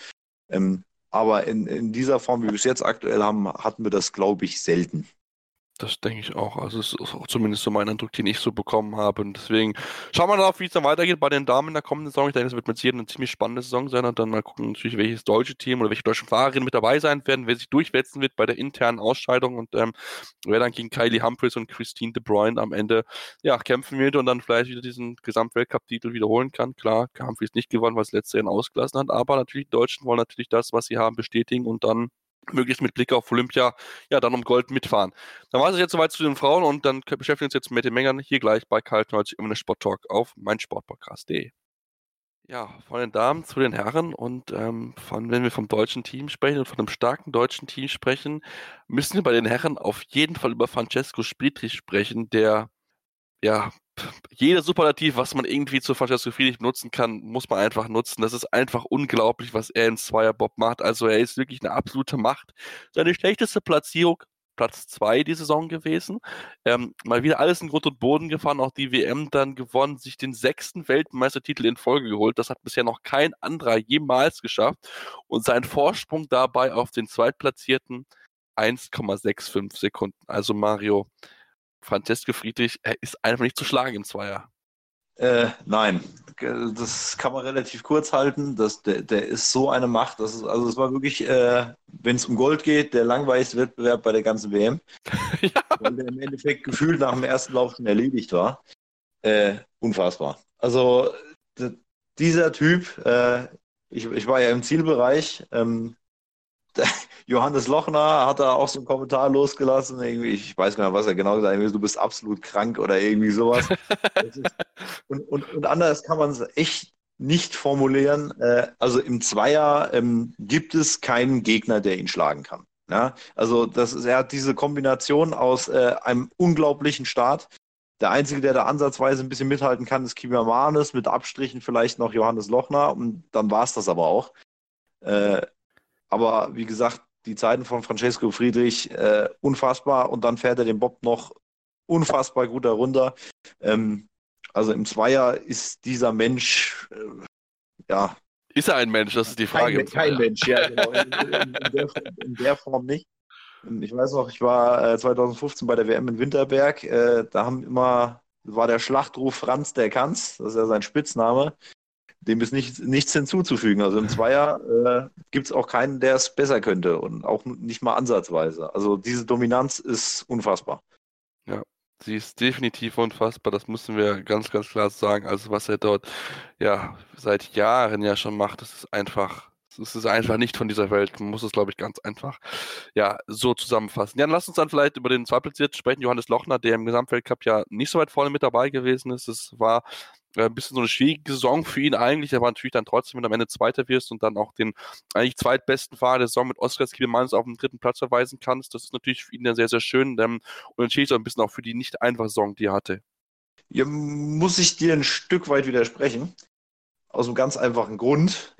Aber in dieser Form, wie wir es jetzt aktuell haben, hatten wir das, glaube ich, selten. Das denke ich auch. Also es ist auch zumindest so mein Eindruck, den ich so bekommen habe. Und deswegen schauen wir drauf, wie es dann weitergeht bei den Damen in der kommenden Saison. Ich denke, es wird mit Sicherheit eine ziemlich spannende Saison sein. Und dann mal gucken, natürlich, welches deutsche Team oder welche deutschen Fahrerinnen mit dabei sein werden, wer sich durchwetzen wird bei der internen Ausscheidung und wer dann gegen Kylie Humphries und Christine de Bruyne am Ende ja, kämpfen wird und dann vielleicht wieder diesen Gesamtweltcup-Titel wiederholen kann. Klar, Humphries nicht gewonnen, weil es letztes Jahr ausgelassen hat. Aber natürlich, die Deutschen wollen natürlich das, was sie haben, bestätigen und dann möglichst mit Blick auf Olympia, ja, dann um Gold mitfahren. Dann war es jetzt soweit zu den Frauen und dann beschäftigen wir uns jetzt mit den Männern hier gleich bei Karl Knolz im Sport Talk auf meinsportpodcast.de. Ja, von den Damen zu den Herren und wenn wir vom deutschen Team sprechen und von einem starken deutschen Team sprechen, müssen wir bei den Herren auf jeden Fall über Francesco Friedrich sprechen, der ja, jeder Superlativ, was man irgendwie zu Francesco Friedrich nutzen kann, muss man einfach nutzen. Das ist einfach unglaublich, was er im Zweierbob macht. Also er ist wirklich eine absolute Macht. Seine schlechteste Platzierung, Platz 2 die Saison gewesen. Mal wieder alles in Grund und Boden gefahren, auch die WM dann gewonnen, sich den 6. Weltmeistertitel in Folge geholt. Das hat bisher noch kein anderer jemals geschafft. Und sein Vorsprung dabei auf den Zweitplatzierten 1,65 Sekunden. Also Mario, Francesco Friedrich, er ist einfach nicht zu schlagen im Zweier. Nein, das kann man relativ kurz halten. Der ist so eine Macht. Also es war wirklich, wenn es um Gold geht, der langweiligste Wettbewerb bei der ganzen WM, Ja. weil der im Endeffekt gefühlt nach dem ersten Lauf schon erledigt war. Unfassbar. Also dieser Typ, ich war ja im Zielbereich, Johannes Lochner hat da auch so einen Kommentar losgelassen. Irgendwie, ich weiß gar nicht, was er genau gesagt hat. Du bist absolut krank oder irgendwie sowas. Und anders kann man es echt nicht formulieren. Also im Zweier gibt es keinen Gegner, der ihn schlagen kann. Ja? Also er hat diese Kombination aus einem unglaublichen Start. Der Einzige, der da ansatzweise ein bisschen mithalten kann, ist Kima Manes, mit Abstrichen vielleicht noch Johannes Lochner. Und dann war es das aber auch. Aber wie gesagt, die Zeiten von Francesco Friedrich unfassbar und dann fährt er den Bob noch unfassbar gut herunter. Also im Zweier ist dieser Mensch, ja. Ist er ein Mensch? Das ist die Frage. Kein Mensch, ja, genau. In der Form nicht. Ich weiß noch, ich war 2015 bei der WM in Winterberg. Da war der Schlachtruf Franz der Kanz, das ist ja sein Spitzname. Dem ist nichts hinzuzufügen. Also im Zweier gibt es auch keinen, der es besser könnte und auch nicht mal ansatzweise. Also diese Dominanz ist unfassbar. Ja, sie ist definitiv unfassbar, das müssen wir ganz, ganz klar sagen. Also was er dort ja seit Jahren ja schon macht, das ist einfach nicht von dieser Welt. Man muss es, glaube ich, ganz einfach ja so zusammenfassen. Ja, dann lass uns dann vielleicht über den Zweitplatzierten sprechen, Johannes Lochner, der im Gesamtweltcup ja nicht so weit vorne mit dabei gewesen ist. Es war ein bisschen so eine schwierige Saison für ihn eigentlich. Er war natürlich dann trotzdem, wenn du am Ende Zweiter wirst und dann auch den eigentlich zweitbesten Fahrer der Saison mit Oskar Skibelmanis auf den 3. Platz verweisen kannst. Das ist natürlich für ihn ja sehr, sehr schön und natürlich so ein bisschen auch für die nicht einfache Saison, die er hatte. Hier muss ich dir ein Stück weit widersprechen. Aus einem ganz einfachen Grund.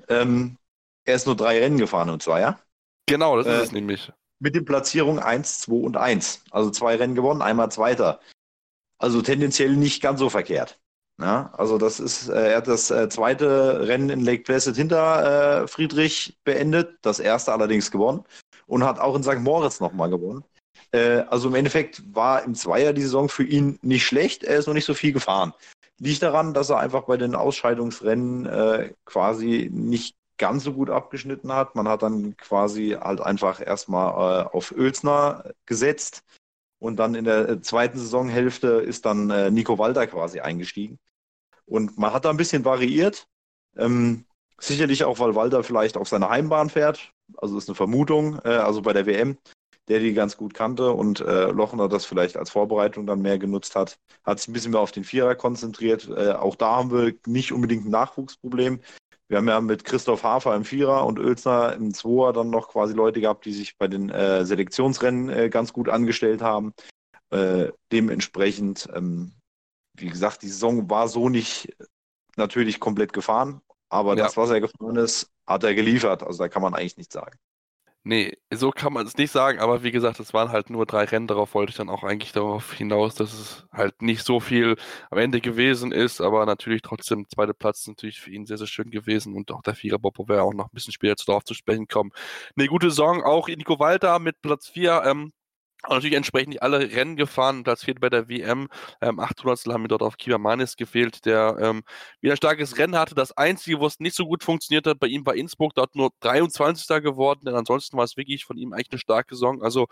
Er ist nur 3 Rennen gefahren im Zweier. Genau, das ist es nämlich. Mit den Platzierungen 1, 2 und 1. Also 2 Rennen gewonnen, einmal Zweiter. Also tendenziell nicht ganz so verkehrt. Ja, also er hat das zweite Rennen in Lake Placid hinter Friedrich beendet, das erste allerdings gewonnen und hat auch in St. Moritz nochmal gewonnen. Also im Endeffekt war im Zweier die Saison für ihn nicht schlecht, er ist noch nicht so viel gefahren. Liegt daran, dass er einfach bei den Ausscheidungsrennen quasi nicht ganz so gut abgeschnitten hat. Man hat dann quasi halt einfach erstmal auf Oelsner gesetzt. Und dann in der zweiten Saisonhälfte ist dann Nico Walter quasi eingestiegen. Und man hat da ein bisschen variiert. Sicherlich auch, weil Walter vielleicht auf seine Heimbahn fährt. Also ist eine Vermutung. Also bei der WM, der die ganz gut kannte und Lochner das vielleicht als Vorbereitung dann mehr genutzt hat. Hat sich ein bisschen mehr auf den Vierer konzentriert. Auch da haben wir nicht unbedingt ein Nachwuchsproblem. Wir haben ja mit Christoph Hafer im Vierer und Oelsner im Zweier dann noch quasi Leute gehabt, die sich bei den Selektionsrennen ganz gut angestellt haben. Dementsprechend, wie gesagt, die Saison war so nicht natürlich komplett gefahren, aber das, was er gefahren ist, hat er geliefert. Also da kann man eigentlich nichts sagen. Nee, so kann man es nicht sagen, aber wie gesagt, es waren halt nur 3 Rennen, darauf wollte ich dann auch eigentlich darauf hinaus, dass es halt nicht so viel am Ende gewesen ist, aber natürlich trotzdem, zweiter Platz ist natürlich für ihn sehr, sehr schön gewesen und auch der Vierer-Bob, wo wir auch noch ein bisschen später darauf zu sprechen kommen. Eine gute Saison, auch Nico Walter mit Platz 4, und natürlich entsprechend nicht alle Rennen gefahren. Platz 4 bei der WM. 800 haben mir dort auf Kibamanis gefehlt, der wieder ein starkes Rennen hatte. Das Einzige, wo es nicht so gut funktioniert hat, bei ihm war Innsbruck. Dort nur 23. geworden. Denn ansonsten war es wirklich von ihm eigentlich eine starke Saison. Also,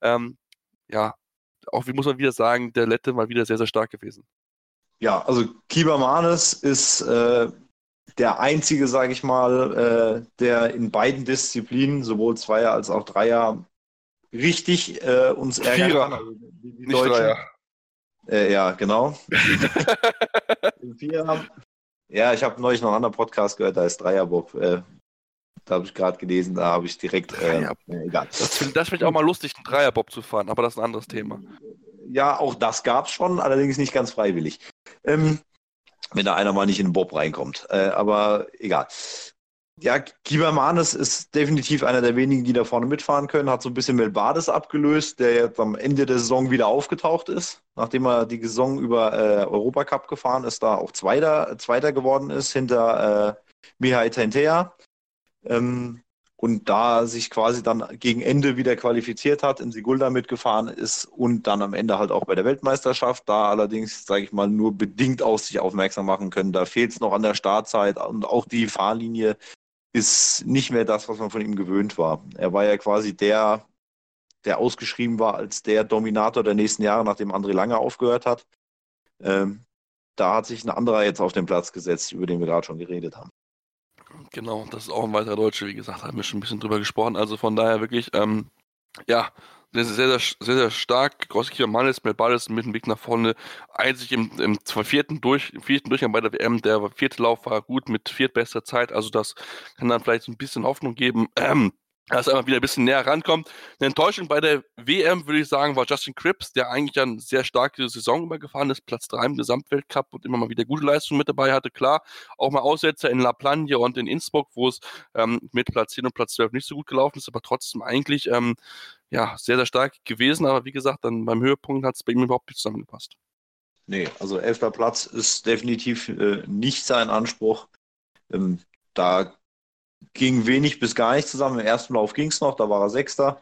ja, auch wie muss man wieder sagen, der Lette mal wieder sehr, sehr stark gewesen. Ja, also Kibamanis ist der einzige, sage ich mal, der in beiden Disziplinen, sowohl Zweier als auch Dreier, richtig uns ärgern Vierer, kann. Also die nicht Deutschen. Dreier. Ja, genau. Vierer. Ja, ich habe neulich noch einen anderen Podcast gehört, da ist Dreierbob. Da habe ich gerade gelesen, da habe ich direkt. Egal. Das finde ich auch mal lustig, einen Dreierbob zu fahren, aber das ist ein anderes Thema. Ja, auch das gab es schon, allerdings nicht ganz freiwillig. Wenn da einer mal nicht in den Bob reinkommt. Aber egal. Ja, Kibamanis ist definitiv einer der wenigen, die da vorne mitfahren können. Hat so ein bisschen Melbades abgelöst, der jetzt am Ende der Saison wieder aufgetaucht ist. Nachdem er die Saison über Europacup gefahren ist, da auch Zweiter geworden ist hinter Mihai Tentea. Und da sich quasi dann gegen Ende wieder qualifiziert hat, in Sigulda mitgefahren ist und dann am Ende halt auch bei der Weltmeisterschaft, da allerdings, sage ich mal, nur bedingt auf sich aufmerksam machen können. Da fehlt es noch an der Startzeit und auch die Fahrlinie ist nicht mehr das, was man von ihm gewöhnt war. Er war ja quasi der ausgeschrieben war als der Dominator der nächsten Jahre, nachdem André Lange aufgehört hat. Da hat sich ein anderer jetzt auf den Platz gesetzt, über den wir gerade schon geredet haben. Genau, das ist auch ein weiterer Deutsche, wie gesagt, haben wir schon ein bisschen drüber gesprochen. Also von daher wirklich, ja, sehr, sehr, sehr, sehr stark. Kibamanis, Melbades mit dem Weg nach vorne. Einzig im vierten Durchgang bei der WM, der 4. Lauf war gut mit viertbester Zeit. Also das kann dann vielleicht so ein bisschen Hoffnung geben. dass er einfach wieder ein bisschen näher rankommt. Eine Enttäuschung bei der WM, würde ich sagen, war Justin Cripps, der eigentlich eine sehr starke Saison übergefahren ist, Platz 3 im Gesamtweltcup und immer mal wieder gute Leistungen mit dabei hatte. Klar, auch mal Aussetzer in La Plagne und in Innsbruck, wo es mit Platz 10 und Platz 12 nicht so gut gelaufen ist, aber trotzdem eigentlich ja, sehr, sehr stark gewesen. Aber wie gesagt, dann beim Höhepunkt hat es bei ihm überhaupt nicht zusammengepasst. Nee, also 11. Platz ist definitiv nicht sein Anspruch. Da ging wenig bis gar nicht zusammen. Im ersten Lauf ging es noch, da war er Sechster.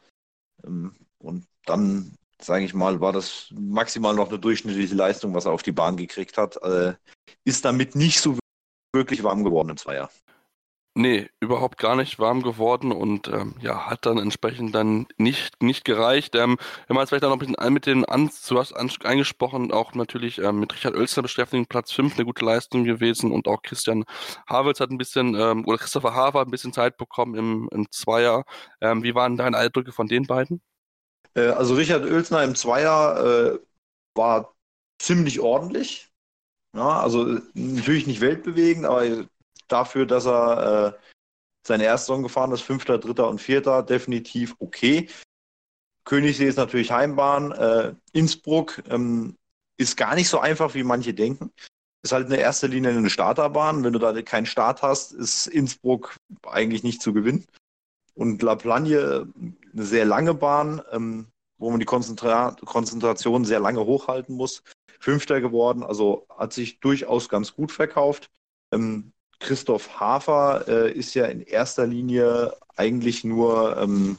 Und dann, sage ich mal, war das maximal noch eine durchschnittliche Leistung, was er auf die Bahn gekriegt hat. Ist damit nicht so wirklich warm geworden im Zweier. Nee, überhaupt gar nicht warm geworden und ja, hat dann entsprechend dann nicht gereicht. Wenn man jetzt vielleicht auch noch ein bisschen mit du hast angesprochen, auch natürlich mit Richard Oelzner beschäftigt, Platz 5 eine gute Leistung gewesen und auch Christian Havels hat ein bisschen, oder Christopher Haver ein bisschen Zeit bekommen im Zweier. Wie waren deine Eindrücke von den beiden? Also Richard Oelzner im Zweier war ziemlich ordentlich. Ja, also natürlich nicht weltbewegend, aber dafür, dass er seine erste Saison gefahren ist, Fünfter, Dritter und Vierter, definitiv okay. Königssee ist natürlich Heimbahn. Innsbruck ist gar nicht so einfach, wie manche denken. Ist halt in erster Linie eine Starterbahn. Wenn du da keinen Start hast, ist Innsbruck eigentlich nicht zu gewinnen. Und La Plagne, eine sehr lange Bahn, wo man die Konzentration sehr lange hochhalten muss. Fünfter geworden, also hat sich durchaus ganz gut verkauft. Christoph Hafer ist ja in erster Linie eigentlich nur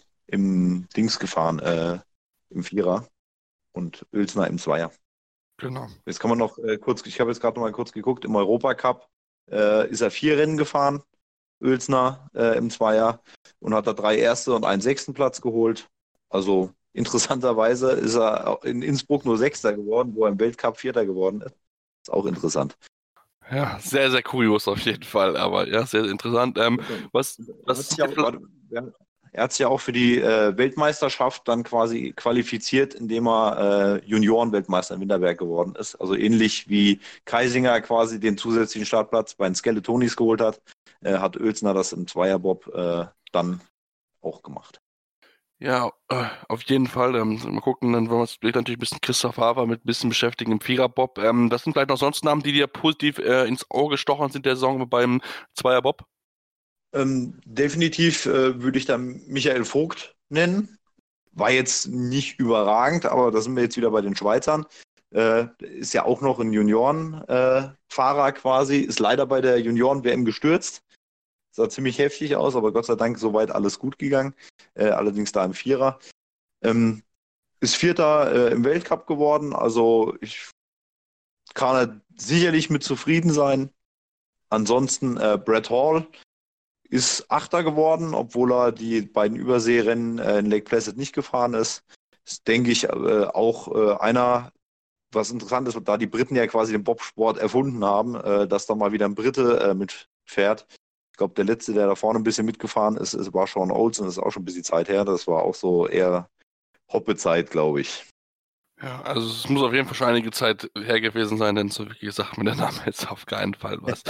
im Dings gefahren, im Vierer und Oelzner im Zweier. Genau. Jetzt kann man noch kurz, ich habe jetzt gerade noch mal kurz geguckt, im Europacup ist er 4 Rennen gefahren, Oelzner im Zweier und hat da 3 erste und einen 6. Platz geholt. Also interessanterweise ist er in Innsbruck nur Sechster geworden, wo er im Weltcup Vierter geworden ist. Ist auch interessant. Ja, sehr, sehr kurios auf jeden Fall, aber ja, sehr interessant. Was Er hat sich ja auch für die Weltmeisterschaft dann quasi qualifiziert, indem er Junioren-Weltmeister in Winterberg geworden ist. Also ähnlich wie Kaisinger quasi den zusätzlichen Startplatz bei den Skeletonis geholt hat, hat Oelzner das im Zweierbob dann auch gemacht. Ja, auf jeden Fall. Mal gucken, dann wollen wir uns vielleicht natürlich ein bisschen Christoph Haver mit ein bisschen beschäftigen im Viererbob. Was sind vielleicht noch sonst Namen, die dir positiv ins Auge gestochen sind der Saison beim Zweierbob? Definitiv würde ich da Michael Vogt nennen. War jetzt nicht überragend, aber da sind wir jetzt wieder bei den Schweizern. Ist ja auch noch ein Juniorenfahrer quasi, ist leider bei der Junioren-WM gestürzt. Sah ziemlich heftig aus, aber Gott sei Dank soweit alles gut gegangen. Allerdings da im Vierer. Ist Vierter im Weltcup geworden, also ich kann er sicherlich mit zufrieden sein. Ansonsten Brett Hall ist Achter geworden, obwohl er die beiden Überseerennen in Lake Placid nicht gefahren ist. Ist, denke ich, auch einer, was interessant ist, da die Briten ja quasi den Bobsport erfunden haben, dass da mal wieder ein Brite mitfährt. Ich glaube, der letzte, der da vorne ein bisschen mitgefahren ist, war Sean Olsen. Das ist auch schon ein bisschen Zeit her. Das war auch so eher Hoppe-Zeit, glaube ich. Ja, also es muss auf jeden Fall schon einige Zeit her gewesen sein, denn so wie gesagt, mir der Name jetzt auf keinen Fall was.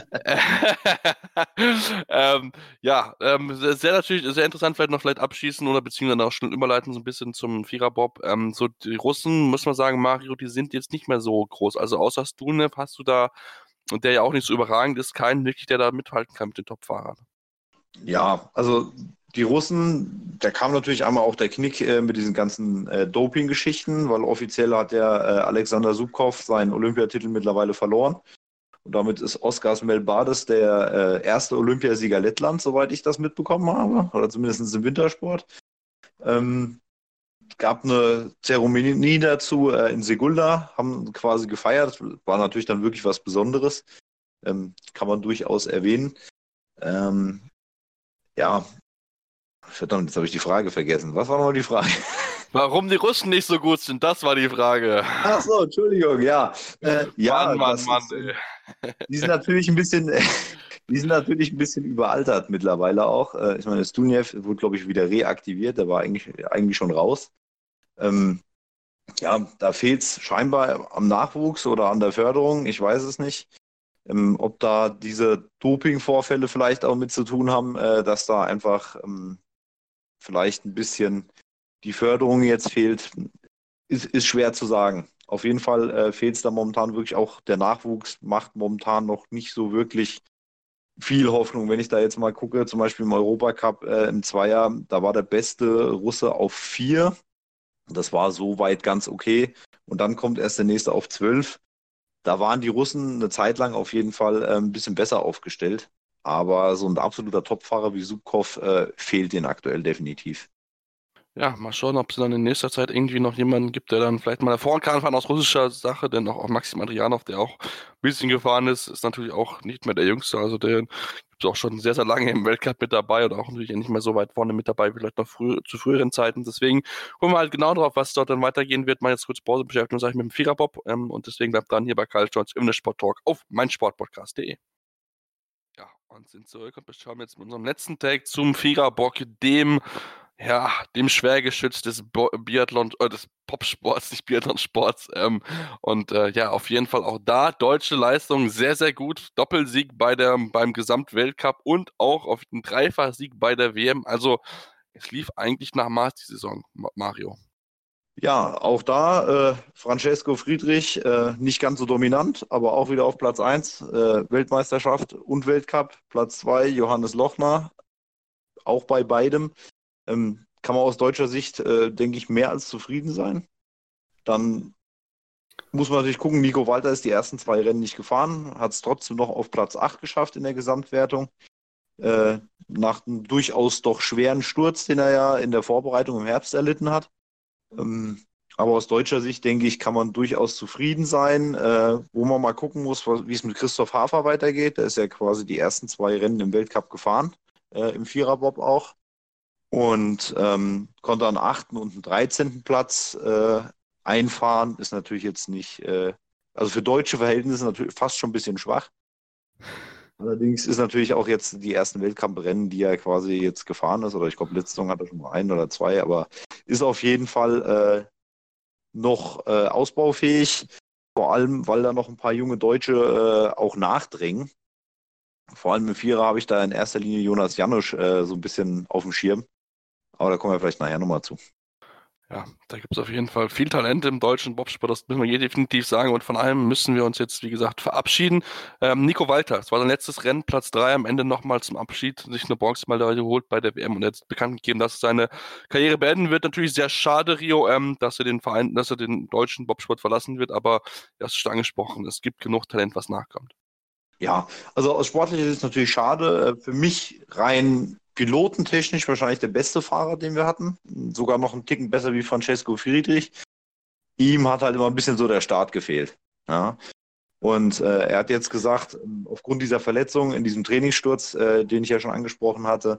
Ja, sehr natürlich, sehr interessant, vielleicht abschließen oder beziehungsweise auch schon überleiten so ein bisschen zum Viererbob. So die Russen, muss man sagen, Mario, die sind jetzt nicht mehr so groß. Also außer Stunev hast du da, und der ja auch nicht so überragend ist, keinen wirklich, der da mithalten kann mit den Top-Fahrern. Ja, also die Russen, da kam natürlich einmal auch der Knick mit diesen ganzen Doping-Geschichten, weil offiziell hat der Alexander Subkov seinen Olympiatitel mittlerweile verloren. Und damit ist Oskar Melbades der erste Olympiasieger Lettlands, soweit ich das mitbekommen habe, oder zumindest im Wintersport. Gab eine Zeremonie dazu in Sigulda, haben quasi gefeiert, war natürlich dann wirklich was Besonderes, kann man durchaus erwähnen. Ja, verdammt, jetzt habe ich die Frage vergessen. Was war nochmal die Frage? Warum die Russen nicht so gut sind, das war die Frage. Ach so, Entschuldigung, ja. Ja, Mann, das Mann, ist, ey. die sind natürlich ein bisschen, die sind natürlich ein bisschen überaltert mittlerweile auch. Ich meine, Stuniev wurde, glaube ich, wieder reaktiviert, der war eigentlich schon raus. Ja, da fehlt es scheinbar am Nachwuchs oder an der Förderung, ich weiß es nicht. Ob da diese Doping-Vorfälle vielleicht auch mit zu tun haben, dass da einfach vielleicht ein bisschen die Förderung jetzt fehlt, ist schwer zu sagen. Auf jeden Fall fehlt es da momentan wirklich auch, der Nachwuchs macht momentan noch nicht so wirklich viel Hoffnung. Wenn ich da jetzt mal gucke, zum Beispiel im Europacup im Zweier, da war der beste Russe auf 4. Das war soweit ganz okay. Und dann kommt erst der nächste auf 12. Da waren die Russen eine Zeit lang auf jeden Fall ein bisschen besser aufgestellt. Aber so ein absoluter Topfahrer wie Subkov fehlt ihnen aktuell definitiv. Ja, mal schauen, ob es dann in nächster Zeit irgendwie noch jemanden gibt, der dann vielleicht mal davor kann fahren aus russischer Sache, denn auch Maxim Adrianov, der auch ein bisschen gefahren ist natürlich auch nicht mehr der Jüngste, also der gibt es auch schon sehr, sehr lange im Weltcup mit dabei und auch natürlich nicht mehr so weit vorne mit dabei, wie vielleicht noch zu früheren Zeiten. Deswegen gucken wir halt genau drauf, was dort dann weitergehen wird. Mal jetzt kurz Pause beschäftigen, sage ich mit dem Viererbob und deswegen bleibt dran hier bei Karl Stolz im Sport Talk auf meinsportpodcast.de. Ja, und sind zurück und beschauen jetzt mit unserem letzten Take zum Viererbock, dem Schwergeschütz des Biathlon, des Popsports, nicht Biathlon-Sports. Auf jeden Fall auch da deutsche Leistung sehr, sehr gut. Doppelsieg beim Gesamtweltcup und auch auf den Dreifachsieg bei der WM. Also es lief eigentlich nach Maß die Saison, Mario. Ja, auch da Francesco Friedrich nicht ganz so dominant, aber auch wieder auf Platz 1, Weltmeisterschaft und Weltcup. Platz 2 Johannes Lochner, auch bei beidem. Kann man aus deutscher Sicht, denke ich, mehr als zufrieden sein. Dann muss man natürlich gucken, Nico Walter ist die ersten 2 Rennen nicht gefahren, hat es trotzdem noch auf Platz 8 geschafft in der Gesamtwertung. Nach einem durchaus doch schweren Sturz, den er ja in der Vorbereitung im Herbst erlitten hat. Aber aus deutscher Sicht, denke ich, kann man durchaus zufrieden sein. Wo man mal gucken muss, wie es mit Christoph Hafer weitergeht. Der ist ja quasi die ersten 2 Rennen im Weltcup gefahren, im Viererbob auch. Und konnte einen 8. und einen 13. Platz einfahren. Ist natürlich jetzt nicht, also für deutsche Verhältnisse natürlich fast schon ein bisschen schwach. Allerdings ist natürlich auch jetzt die ersten Weltcuprennen, die er quasi jetzt gefahren ist, oder ich glaube, letzte Saison hat er schon mal 1 oder 2, aber ist auf jeden Fall noch ausbaufähig, vor allem, weil da noch ein paar junge Deutsche auch nachdrängen. Vor allem im Vierer habe ich da in erster Linie Jonas Janusz so ein bisschen auf dem Schirm, aber da kommen wir vielleicht nachher nochmal zu. Ja, da gibt es auf jeden Fall viel Talent im deutschen Bobsport, das müssen wir hier definitiv sagen. Und von allem müssen wir uns jetzt, wie gesagt, verabschieden. Nico Walter, es war sein letztes Rennen, Platz 3, am Ende nochmal zum Abschied, sich eine Bronzemedaille geholt bei der WM und jetzt bekannt gegeben, dass seine Karriere beenden wird. Natürlich sehr schade, Rio, dass er den deutschen Bobsport verlassen wird, aber du hast es schon angesprochen, es gibt genug Talent, was nachkommt. Ja, also aus sportlicher Sicht ist es natürlich schade. Für mich rein pilotentechnisch wahrscheinlich der beste Fahrer, den wir hatten. Sogar noch einen Ticken besser wie Francesco Friedrich. Ihm hat halt immer ein bisschen so der Start gefehlt. Ja. Und er hat jetzt gesagt, aufgrund dieser Verletzung in diesem Trainingssturz, den ich ja schon angesprochen hatte,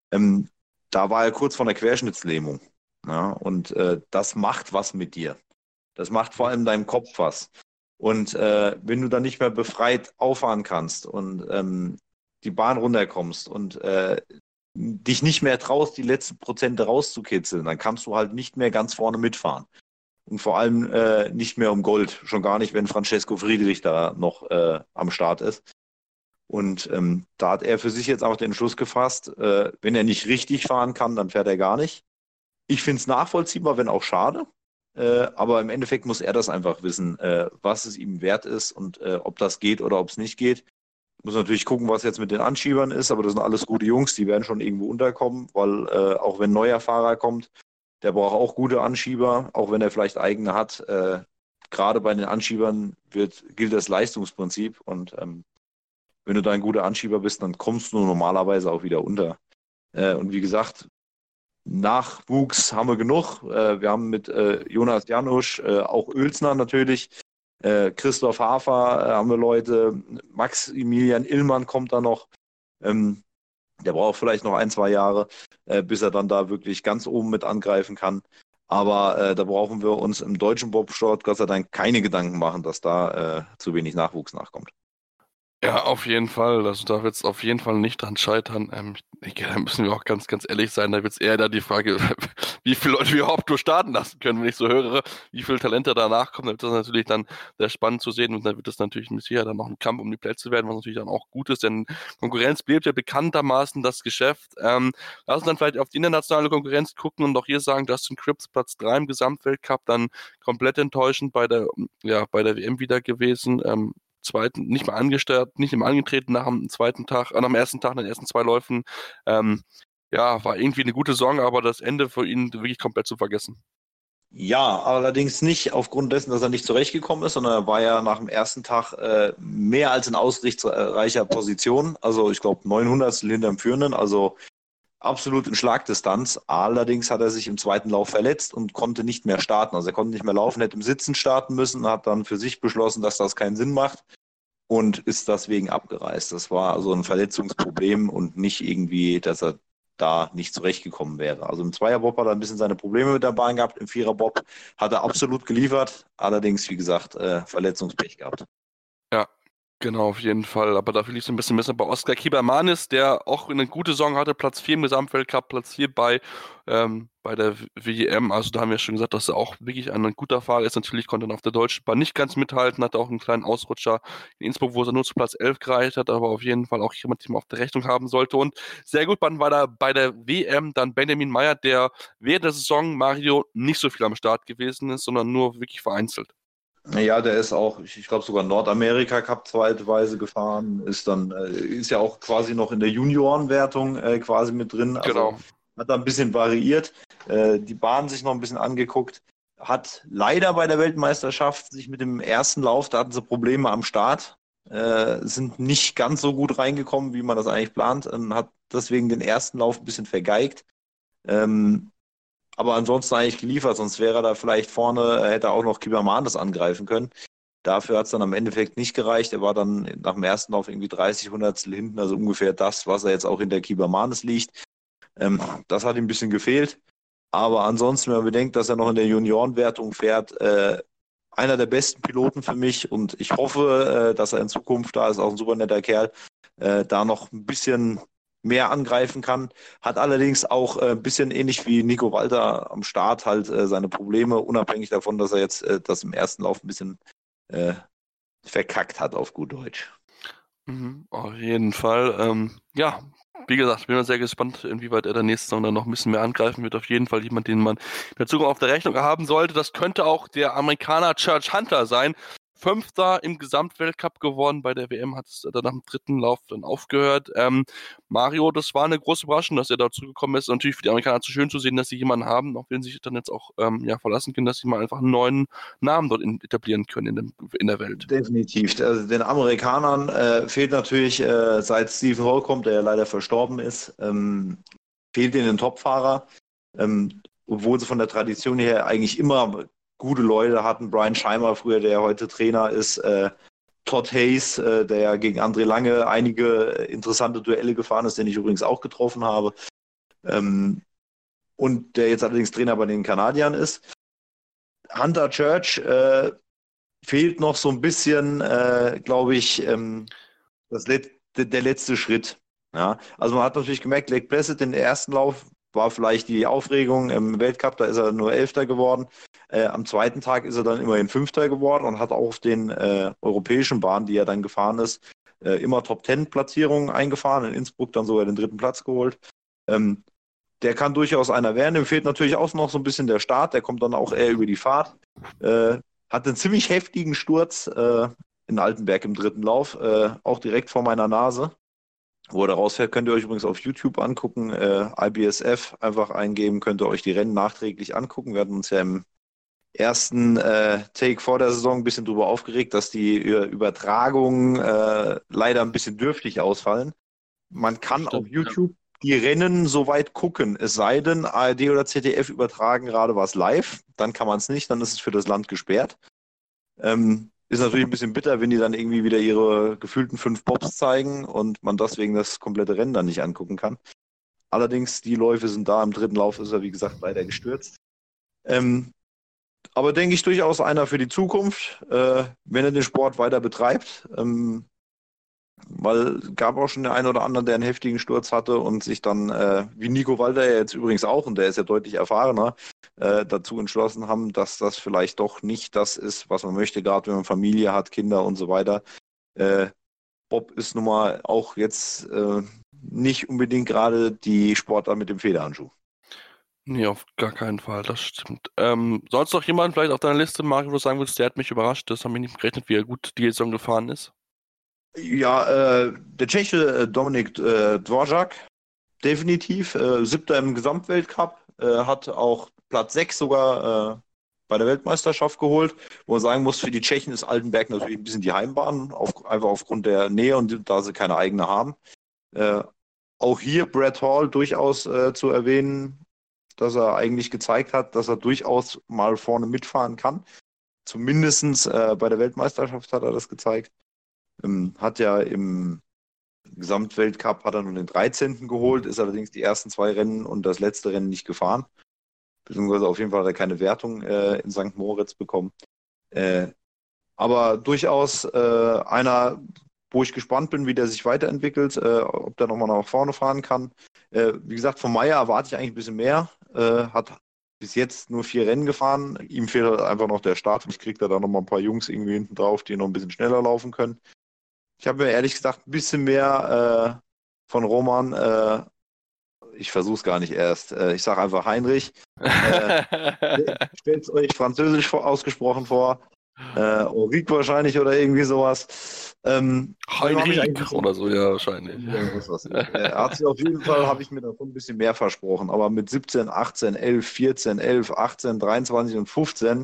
da war er kurz vor einer Querschnittslähmung. Ja. Und das macht was mit dir. Das macht vor allem deinem Kopf was. Und wenn du dann nicht mehr befreit auffahren kannst und die Bahn runterkommst und dich nicht mehr traust, die letzten Prozente rauszukitzeln, dann kannst du halt nicht mehr ganz vorne mitfahren. Und vor allem nicht mehr um Gold. Schon gar nicht, wenn Francesco Friedrich da noch am Start ist. Und da hat er für sich jetzt auch den Entschluss gefasst, wenn er nicht richtig fahren kann, dann fährt er gar nicht. Ich finde es nachvollziehbar, wenn auch schade. Aber im Endeffekt muss er das einfach wissen, was es ihm wert ist und ob das geht oder ob es nicht geht. Muss natürlich gucken, was jetzt mit den Anschiebern ist, aber das sind alles gute Jungs, die werden schon irgendwo unterkommen, weil auch wenn ein neuer Fahrer kommt, der braucht auch gute Anschieber, auch wenn er vielleicht eigene hat. Gerade bei den Anschiebern gilt das Leistungsprinzip und wenn du da ein guter Anschieber bist, dann kommst du normalerweise auch wieder unter. Und wie gesagt, Nachwuchs haben wir genug. Wir haben mit Jonas Janusz, auch Oelsner natürlich, Christoph Hafer haben wir Leute, Maximilian Illmann kommt da noch. Der braucht vielleicht noch 1, 2 Jahre, bis er dann da wirklich ganz oben mit angreifen kann. Aber da brauchen wir uns im deutschen Bobsport Gott sei Dank keine Gedanken machen, dass da zu wenig Nachwuchs nachkommt. Ja, auf jeden Fall. Also da wird es auf jeden Fall nicht dran scheitern. Da müssen wir auch ganz, ganz ehrlich sein. Da wird es eher da die Frage, wie viele Leute wir überhaupt nur starten lassen können. Wenn ich so höre, wie viele Talente danach kommen, dann wird das natürlich dann sehr spannend zu sehen. Und dann wird das natürlich mit Sicherheit dann noch ein Kampf um die Plätze werden, was natürlich dann auch gut ist, denn Konkurrenz bleibt ja bekanntermaßen das Geschäft. Lass uns dann vielleicht auf die internationale Konkurrenz gucken und auch hier sagen, Justin Cripps Platz 3 im Gesamtweltcup, dann komplett enttäuschend bei der WM wieder gewesen. Zweiten, nicht mal angesteuert, nicht mehr angetreten nach dem zweiten Tag, nach dem ersten Tag, nach den ersten zwei Läufen. Ähm, ja, war irgendwie eine gute Saison, aber das Ende für ihn wirklich komplett zu vergessen. Ja, allerdings nicht aufgrund dessen, dass er nicht zurechtgekommen ist, sondern er war ja nach dem ersten Tag mehr als in ausrichtsreicher Position. Also ich glaube 900 hinterm Führenden, also absolut in Schlagdistanz. Allerdings hat er sich im zweiten Lauf verletzt und konnte nicht mehr starten. Also er konnte nicht mehr laufen, hätte im Sitzen starten müssen, hat dann für sich beschlossen, dass das keinen Sinn macht und ist deswegen abgereist. Das war also ein Verletzungsproblem und nicht irgendwie, dass er da nicht zurechtgekommen wäre. Also im Zweierbob hat er ein bisschen seine Probleme mit der Bahn gehabt, im Viererbob hat er absolut geliefert, allerdings, wie gesagt, Verletzungspech gehabt. Ja, genau, auf jeden Fall. Aber dafür lief es ein bisschen besser bei Oskar Kibermanis, der auch eine gute Saison hatte, Platz 4 im Gesamtweltcup, Platz 4 bei der WM. Also da haben wir schon gesagt, dass er auch wirklich ein guter Fahrer ist. Natürlich konnte er auf der deutschen Bahn nicht ganz mithalten, hatte auch einen kleinen Ausrutscher in Innsbruck, wo er nur zu Platz 11 gereicht hat, aber auf jeden Fall auch jemand, den man auf der Rechnung haben sollte. Und sehr gut war da bei der WM dann Benjamin Meyer, der während der Saison Mario nicht so viel am Start gewesen ist, sondern nur wirklich vereinzelt. Ja, der ist auch, ich glaube sogar Nordamerika Cup zweitweise gefahren, ist ja auch quasi noch in der Juniorenwertung quasi mit drin, also Genau. hat da ein bisschen variiert, die Bahn sich noch ein bisschen angeguckt, hat leider bei der Weltmeisterschaft sich mit dem ersten Lauf, da hatten sie Probleme am Start, sind nicht ganz so gut reingekommen, wie man das eigentlich plant, hat deswegen den ersten Lauf ein bisschen vergeigt. Ähm, aber ansonsten eigentlich geliefert, sonst wäre er da vielleicht vorne, hätte er auch noch Kibermanis angreifen können. Dafür hat es dann am Endeffekt nicht gereicht. Er war dann nach dem ersten Lauf irgendwie 30 Hundertstel hinten, also ungefähr das, was er jetzt auch in der Kibermanis liegt. Das hat ihm ein bisschen gefehlt. Aber ansonsten, wenn man bedenkt, dass er noch in der Juniorenwertung fährt, einer der besten Piloten für mich und ich hoffe, dass er in Zukunft, da ist auch ein super netter Kerl, da noch ein bisschen mehr angreifen kann. Hat allerdings auch ein bisschen ähnlich wie Nico Walter am Start halt seine Probleme, unabhängig davon, dass er jetzt das im ersten Lauf ein bisschen äh, verkackt hat, auf gut Deutsch. Auf jeden Fall. Ja, wie gesagt, ich bin mal sehr gespannt, inwieweit er der nächste Saison dann noch ein bisschen mehr angreifen wird. Auf jeden Fall jemand, den man in der Zukunft auf der Rechnung haben sollte. Das könnte auch der Amerikaner Church Hunter sein. Fünfter im Gesamtweltcup geworden. Bei der WM hat es dann nach dem dritten Lauf dann aufgehört. Mario, das war eine große Überraschung, dass er dazu gekommen ist. Und natürlich für die Amerikaner zu schön zu sehen, dass sie jemanden haben, auf den sie sich dann jetzt auch ja, verlassen können, dass sie mal einfach einen neuen Namen dort etablieren können in der Welt. Definitiv. Also den Amerikanern fehlt natürlich, seit Stephen Holcomb, der ja leider verstorben ist, fehlt ihnen ein Topfahrer. Obwohl sie von der Tradition her eigentlich immer gute Leute hatten. Brian Scheimer früher, der ja heute Trainer ist, Todd Hayes, der ja gegen André Lange einige interessante Duelle gefahren ist, den ich übrigens auch getroffen habe. Und der jetzt allerdings Trainer bei den Kanadiern ist. Hunter Church fehlt noch so ein bisschen, glaube ich, der letzte Schritt. Ja, also man hat natürlich gemerkt, Lake Placid, den ersten Lauf war vielleicht die Aufregung im Weltcup, da ist er nur Elfter geworden. Am zweiten Tag ist er dann immerhin Fünfter geworden und hat auch auf den europäischen Bahnen, die er dann gefahren ist, immer Top-10-Platzierungen eingefahren. In Innsbruck dann sogar den dritten Platz geholt. Ähm, Der kann durchaus einer werden. Dem fehlt natürlich auch noch so ein bisschen der Start. Der kommt dann auch eher über die Fahrt. Hat einen ziemlich heftigen Sturz in Altenberg im dritten Lauf, auch direkt vor meiner Nase. Wo er da rausfährt, könnt ihr euch übrigens auf YouTube angucken. IBSF einfach eingeben, könnt ihr euch die Rennen nachträglich angucken. Wir hatten uns ja im ersten Take vor der Saison ein bisschen drüber aufgeregt, dass die Übertragungen leider ein bisschen dürftig ausfallen. Man kann auf Stimmt, ja. YouTube die Rennen soweit gucken, es sei denn, ARD oder ZDF übertragen gerade was live, dann kann man es nicht, dann ist es für das Land gesperrt. Ist natürlich ein bisschen bitter, wenn die dann irgendwie wieder ihre gefühlten 5 Bobs zeigen und man deswegen das komplette Rennen dann nicht angucken kann. Allerdings, die Läufe sind da, im dritten Lauf ist er, wie gesagt, leider gestürzt. Aber denke ich durchaus einer für die Zukunft, wenn er den Sport weiter betreibt. weil gab auch schon den einen oder anderen, der einen heftigen Sturz hatte und sich dann, wie Nico Walter ja jetzt übrigens auch, und der ist ja deutlich erfahrener, dazu entschlossen haben, dass das vielleicht doch nicht das ist, was man möchte, gerade wenn man Familie hat, Kinder und so weiter. Äh, Bob ist nun mal auch jetzt nicht unbedingt gerade die Sportart mit dem Federhandschuh. Nee, auf gar keinen Fall, das stimmt. Sonst noch jemand vielleicht auf deiner Liste, Mario, wo du sagen würdest, der hat mich überrascht, das haben wir nicht gerechnet, wie er gut die Saison gefahren ist? Ja, der Tscheche Dominik Dvořák, definitiv. Siebter im Gesamtweltcup, hat auch Platz 6 sogar bei der Weltmeisterschaft geholt. Wo man sagen muss, für die Tschechen ist Altenberg natürlich ein bisschen die Heimbahn, einfach aufgrund der Nähe und da sie keine eigene haben. Äh, Auch hier Brett Hall durchaus zu erwähnen, dass er eigentlich gezeigt hat, dass er durchaus mal vorne mitfahren kann. Zumindest bei der Weltmeisterschaft hat er das gezeigt. Hat ja im Gesamtweltcup hat er nur den 13. geholt, ist allerdings die ersten 2 Rennen und das letzte Rennen nicht gefahren. Beziehungsweise auf jeden Fall hat er keine Wertung in St. Moritz bekommen. Äh, aber durchaus einer, wo ich gespannt bin, wie der sich weiterentwickelt, ob der nochmal nach vorne fahren kann. Wie gesagt, von Meyer erwarte ich eigentlich ein bisschen mehr. Hat bis jetzt nur 4 Rennen gefahren. Ihm fehlt halt einfach noch der Start. Ich kriege da nochmal ein paar Jungs irgendwie hinten drauf, die noch ein bisschen schneller laufen können. Ich habe mir ehrlich gesagt ein bisschen mehr von Roman, ich versuche es gar nicht erst, ich sage einfach Heinrich. Stellt es euch französisch ausgesprochen vor. Ulrike wahrscheinlich oder irgendwie sowas. Heinrich oder so, ja, wahrscheinlich. Hat sich auf jeden Fall, habe ich mir davon ein bisschen mehr versprochen. Aber mit 17, 18, 11, 14, 11, 18, 23 und 15,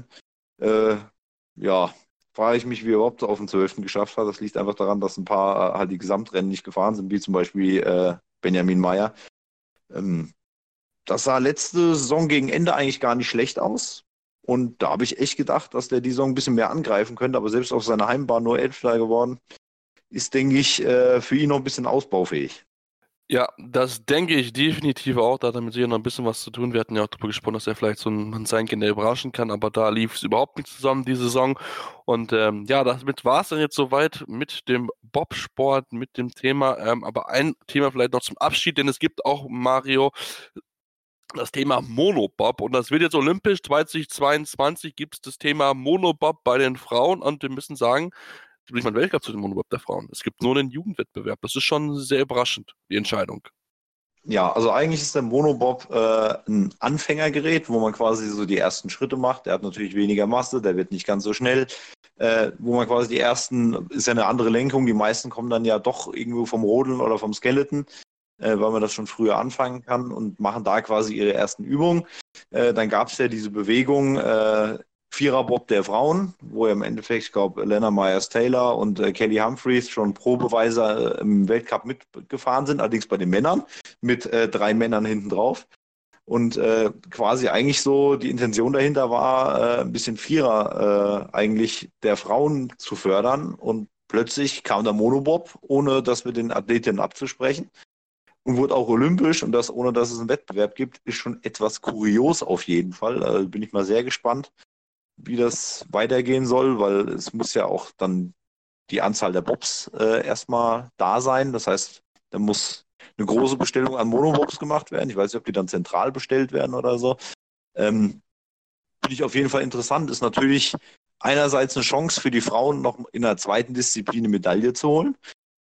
ja, frage ich mich, wie er überhaupt auf den 12. geschafft hat. Das liegt einfach daran, dass ein paar halt die Gesamtrennen nicht gefahren sind, wie zum Beispiel Benjamin Meyer. Das sah letzte Saison gegen Ende eigentlich gar nicht schlecht aus. Und da habe ich echt gedacht, dass der die Saison ein bisschen mehr angreifen könnte, aber selbst auf seiner Heimbahn nur Elfter geworden, ist, denke ich, für ihn noch ein bisschen ausbaufähig. Ja, das denke ich definitiv auch. Da hat er mit sicher noch ein bisschen was zu tun. Wir hatten ja auch darüber gesprochen, dass er vielleicht so ein Mann sein kann, der überraschen kann, aber da lief es überhaupt nicht zusammen, die Saison. Und ja, damit war es dann jetzt soweit mit dem Bobsport, mit dem Thema. Aber ein Thema vielleicht noch zum Abschied, denn es gibt auch, Mario, das Thema Monobob. Und das wird jetzt olympisch. 2022 gibt es das Thema Monobob bei den Frauen. Und wir müssen sagen, es gibt nicht mal einen Weltcup zu dem Monobob der Frauen. Es gibt nur den Jugendwettbewerb. Das ist schon sehr überraschend, die Entscheidung. Ja, also eigentlich ist der Monobob ein Anfängergerät, wo man quasi so die ersten Schritte macht. Der hat natürlich weniger Masse, der wird nicht ganz so schnell. Wo man quasi die ersten, ist ja eine andere Lenkung, die meisten kommen dann ja doch irgendwo vom Rodeln oder vom Skeleton, weil man das schon früher anfangen kann und machen da quasi ihre ersten Übungen. Dann gab es ja diese Bewegung Viererbob der Frauen, wo ja im Endeffekt, ich glaube, Lena Myers-Taylor und Kelly Humphreys schon probeweise im Weltcup mitgefahren sind, allerdings bei den Männern mit 3 Männern hinten drauf. Und quasi eigentlich so die Intention dahinter war, ein bisschen Vierer eigentlich der Frauen zu fördern. Und plötzlich kam der Monobob, ohne das mit den Athletinnen abzusprechen. Und wurde auch olympisch. Und das, ohne dass es einen Wettbewerb gibt, ist schon etwas kurios auf jeden Fall. Bin ich mal sehr gespannt, wie das weitergehen soll, weil es muss ja auch dann die Anzahl der Bobs erstmal da sein. Das heißt, da muss eine große Bestellung an Monobobs gemacht werden. Ich weiß nicht, ob die dann zentral bestellt werden oder so. Finde ich auf jeden Fall interessant. Ist natürlich einerseits eine Chance für die Frauen, noch in der zweiten Disziplin eine Medaille zu holen.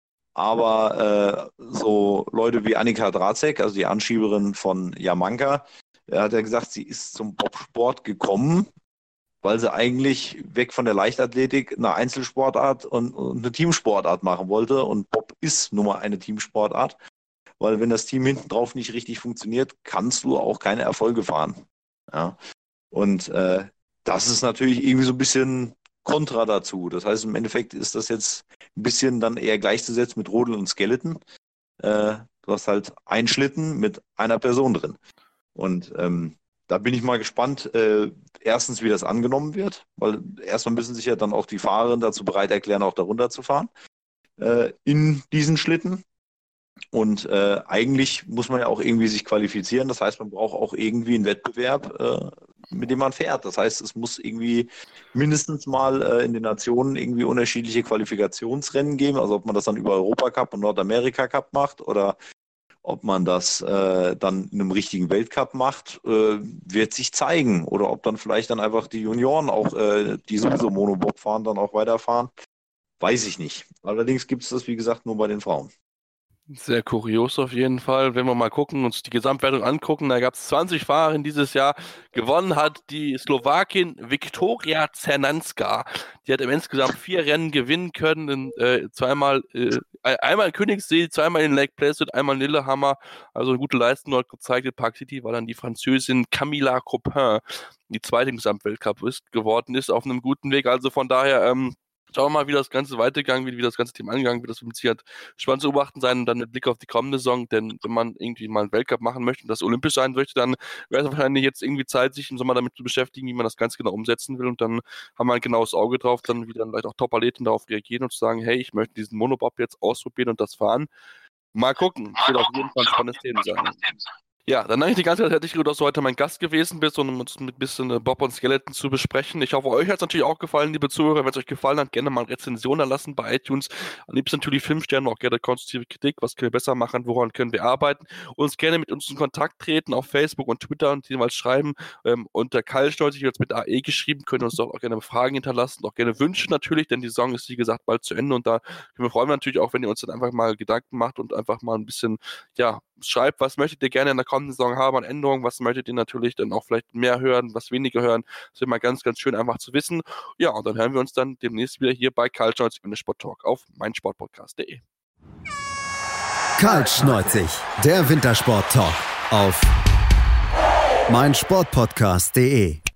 Aber so Leute wie Annika Dracek, also die Anschieberin von Jamanka, hat ja gesagt, sie ist zum Bobsport gekommen, weil sie eigentlich weg von der Leichtathletik eine Einzelsportart und eine Teamsportart machen wollte. Und Bob ist nun mal eine Teamsportart, weil wenn das Team hinten drauf nicht richtig funktioniert, kannst du auch keine Erfolge fahren. Ja. Und das ist natürlich irgendwie so ein bisschen Kontra dazu. Das heißt, im Endeffekt ist das jetzt ein bisschen dann eher gleichzusetzen mit Rodel und Skeleton. Du hast halt einen Schlitten mit einer Person drin. Und da bin ich mal gespannt, erstens, wie das angenommen wird, weil erstmal müssen sich ja dann auch die Fahrerinnen dazu bereit erklären, auch darunter zu fahren, in diesen Schlitten. Und eigentlich muss man ja auch irgendwie sich qualifizieren. Das heißt, man braucht auch irgendwie einen Wettbewerb, mit dem man fährt. Das heißt, es muss irgendwie mindestens mal in den Nationen irgendwie unterschiedliche Qualifikationsrennen geben. Also ob man das dann über Europacup und Nordamerika Cup macht oder ob man das dann in einem richtigen Weltcup macht, wird sich zeigen. Oder ob dann vielleicht dann einfach die Junioren auch, die sowieso Monobob fahren, dann auch weiterfahren. Weiß ich nicht. Allerdings gibt es das, wie gesagt, nur bei den Frauen. Sehr kurios auf jeden Fall. Wenn wir mal gucken, uns die Gesamtwertung angucken, da gab es 20 Fahrerinnen dieses Jahr. Gewonnen hat die Slowakin Viktoria Cernanska. Die hat insgesamt 4 Rennen gewinnen können. Einmal in Königssee, zweimal in Lake Placid, einmal in Lillehammer. Also eine gute Leistung dort gezeigt. In Park City war dann die Französin Camilla Copin, die zweite im Gesamtweltcup geworden ist, auf einem guten Weg. Also von daher, schauen wir mal, wie das Ganze weitergegangen wird, wie das ganze Team angegangen wird. Das wird mit Sicherheit spannend zu beobachten sein und dann mit Blick auf die kommende Saison, denn wenn man irgendwie mal einen Weltcup machen möchte und das olympisch sein möchte, dann wäre es wahrscheinlich jetzt irgendwie Zeit, sich im Sommer damit zu beschäftigen, wie man das ganz genau umsetzen will, und dann haben wir ein genaues Auge drauf, dann wie dann vielleicht auch Top-Athleten darauf reagieren und zu sagen, hey, ich möchte diesen Monobob jetzt ausprobieren und das fahren. Mal gucken. Das wird auf jeden Fall ein spannendes Thema sein. Ja, dann danke ich dir ganz herzlich, dass du heute mein Gast gewesen bist, um uns mit ein bisschen Bob und Skeleton zu besprechen. Ich hoffe, euch hat es natürlich auch gefallen, liebe Zuhörer. Wenn es euch gefallen hat, gerne mal eine Rezension da lassen bei iTunes. Am liebsten natürlich 5 Sterne, auch gerne konstruktive Kritik. Was können wir besser machen? Woran können wir arbeiten? Uns gerne mit uns in Kontakt treten auf Facebook und Twitter und jeweils schreiben. Unter Kaltstolz, ich habe jetzt mit AE geschrieben, könnt ihr uns doch auch gerne Fragen hinterlassen, auch gerne Wünsche natürlich, denn die Saison ist, wie gesagt, bald zu Ende und da freuen wir natürlich auch, wenn ihr uns dann einfach mal Gedanken macht und einfach mal ein bisschen, ja, schreibt, was möchtet ihr gerne in der kommenden Saison haben an Änderungen, was möchtet ihr natürlich dann auch vielleicht mehr hören, was weniger hören. Das wäre mal ganz, ganz schön einfach zu wissen. Ja, und dann hören wir uns dann demnächst wieder hier bei Karl Schneutzig und der Sporttalk auf meinsportpodcast.de. Karl Schneutzig, der Wintersport-Talk auf meinsportpodcast.de.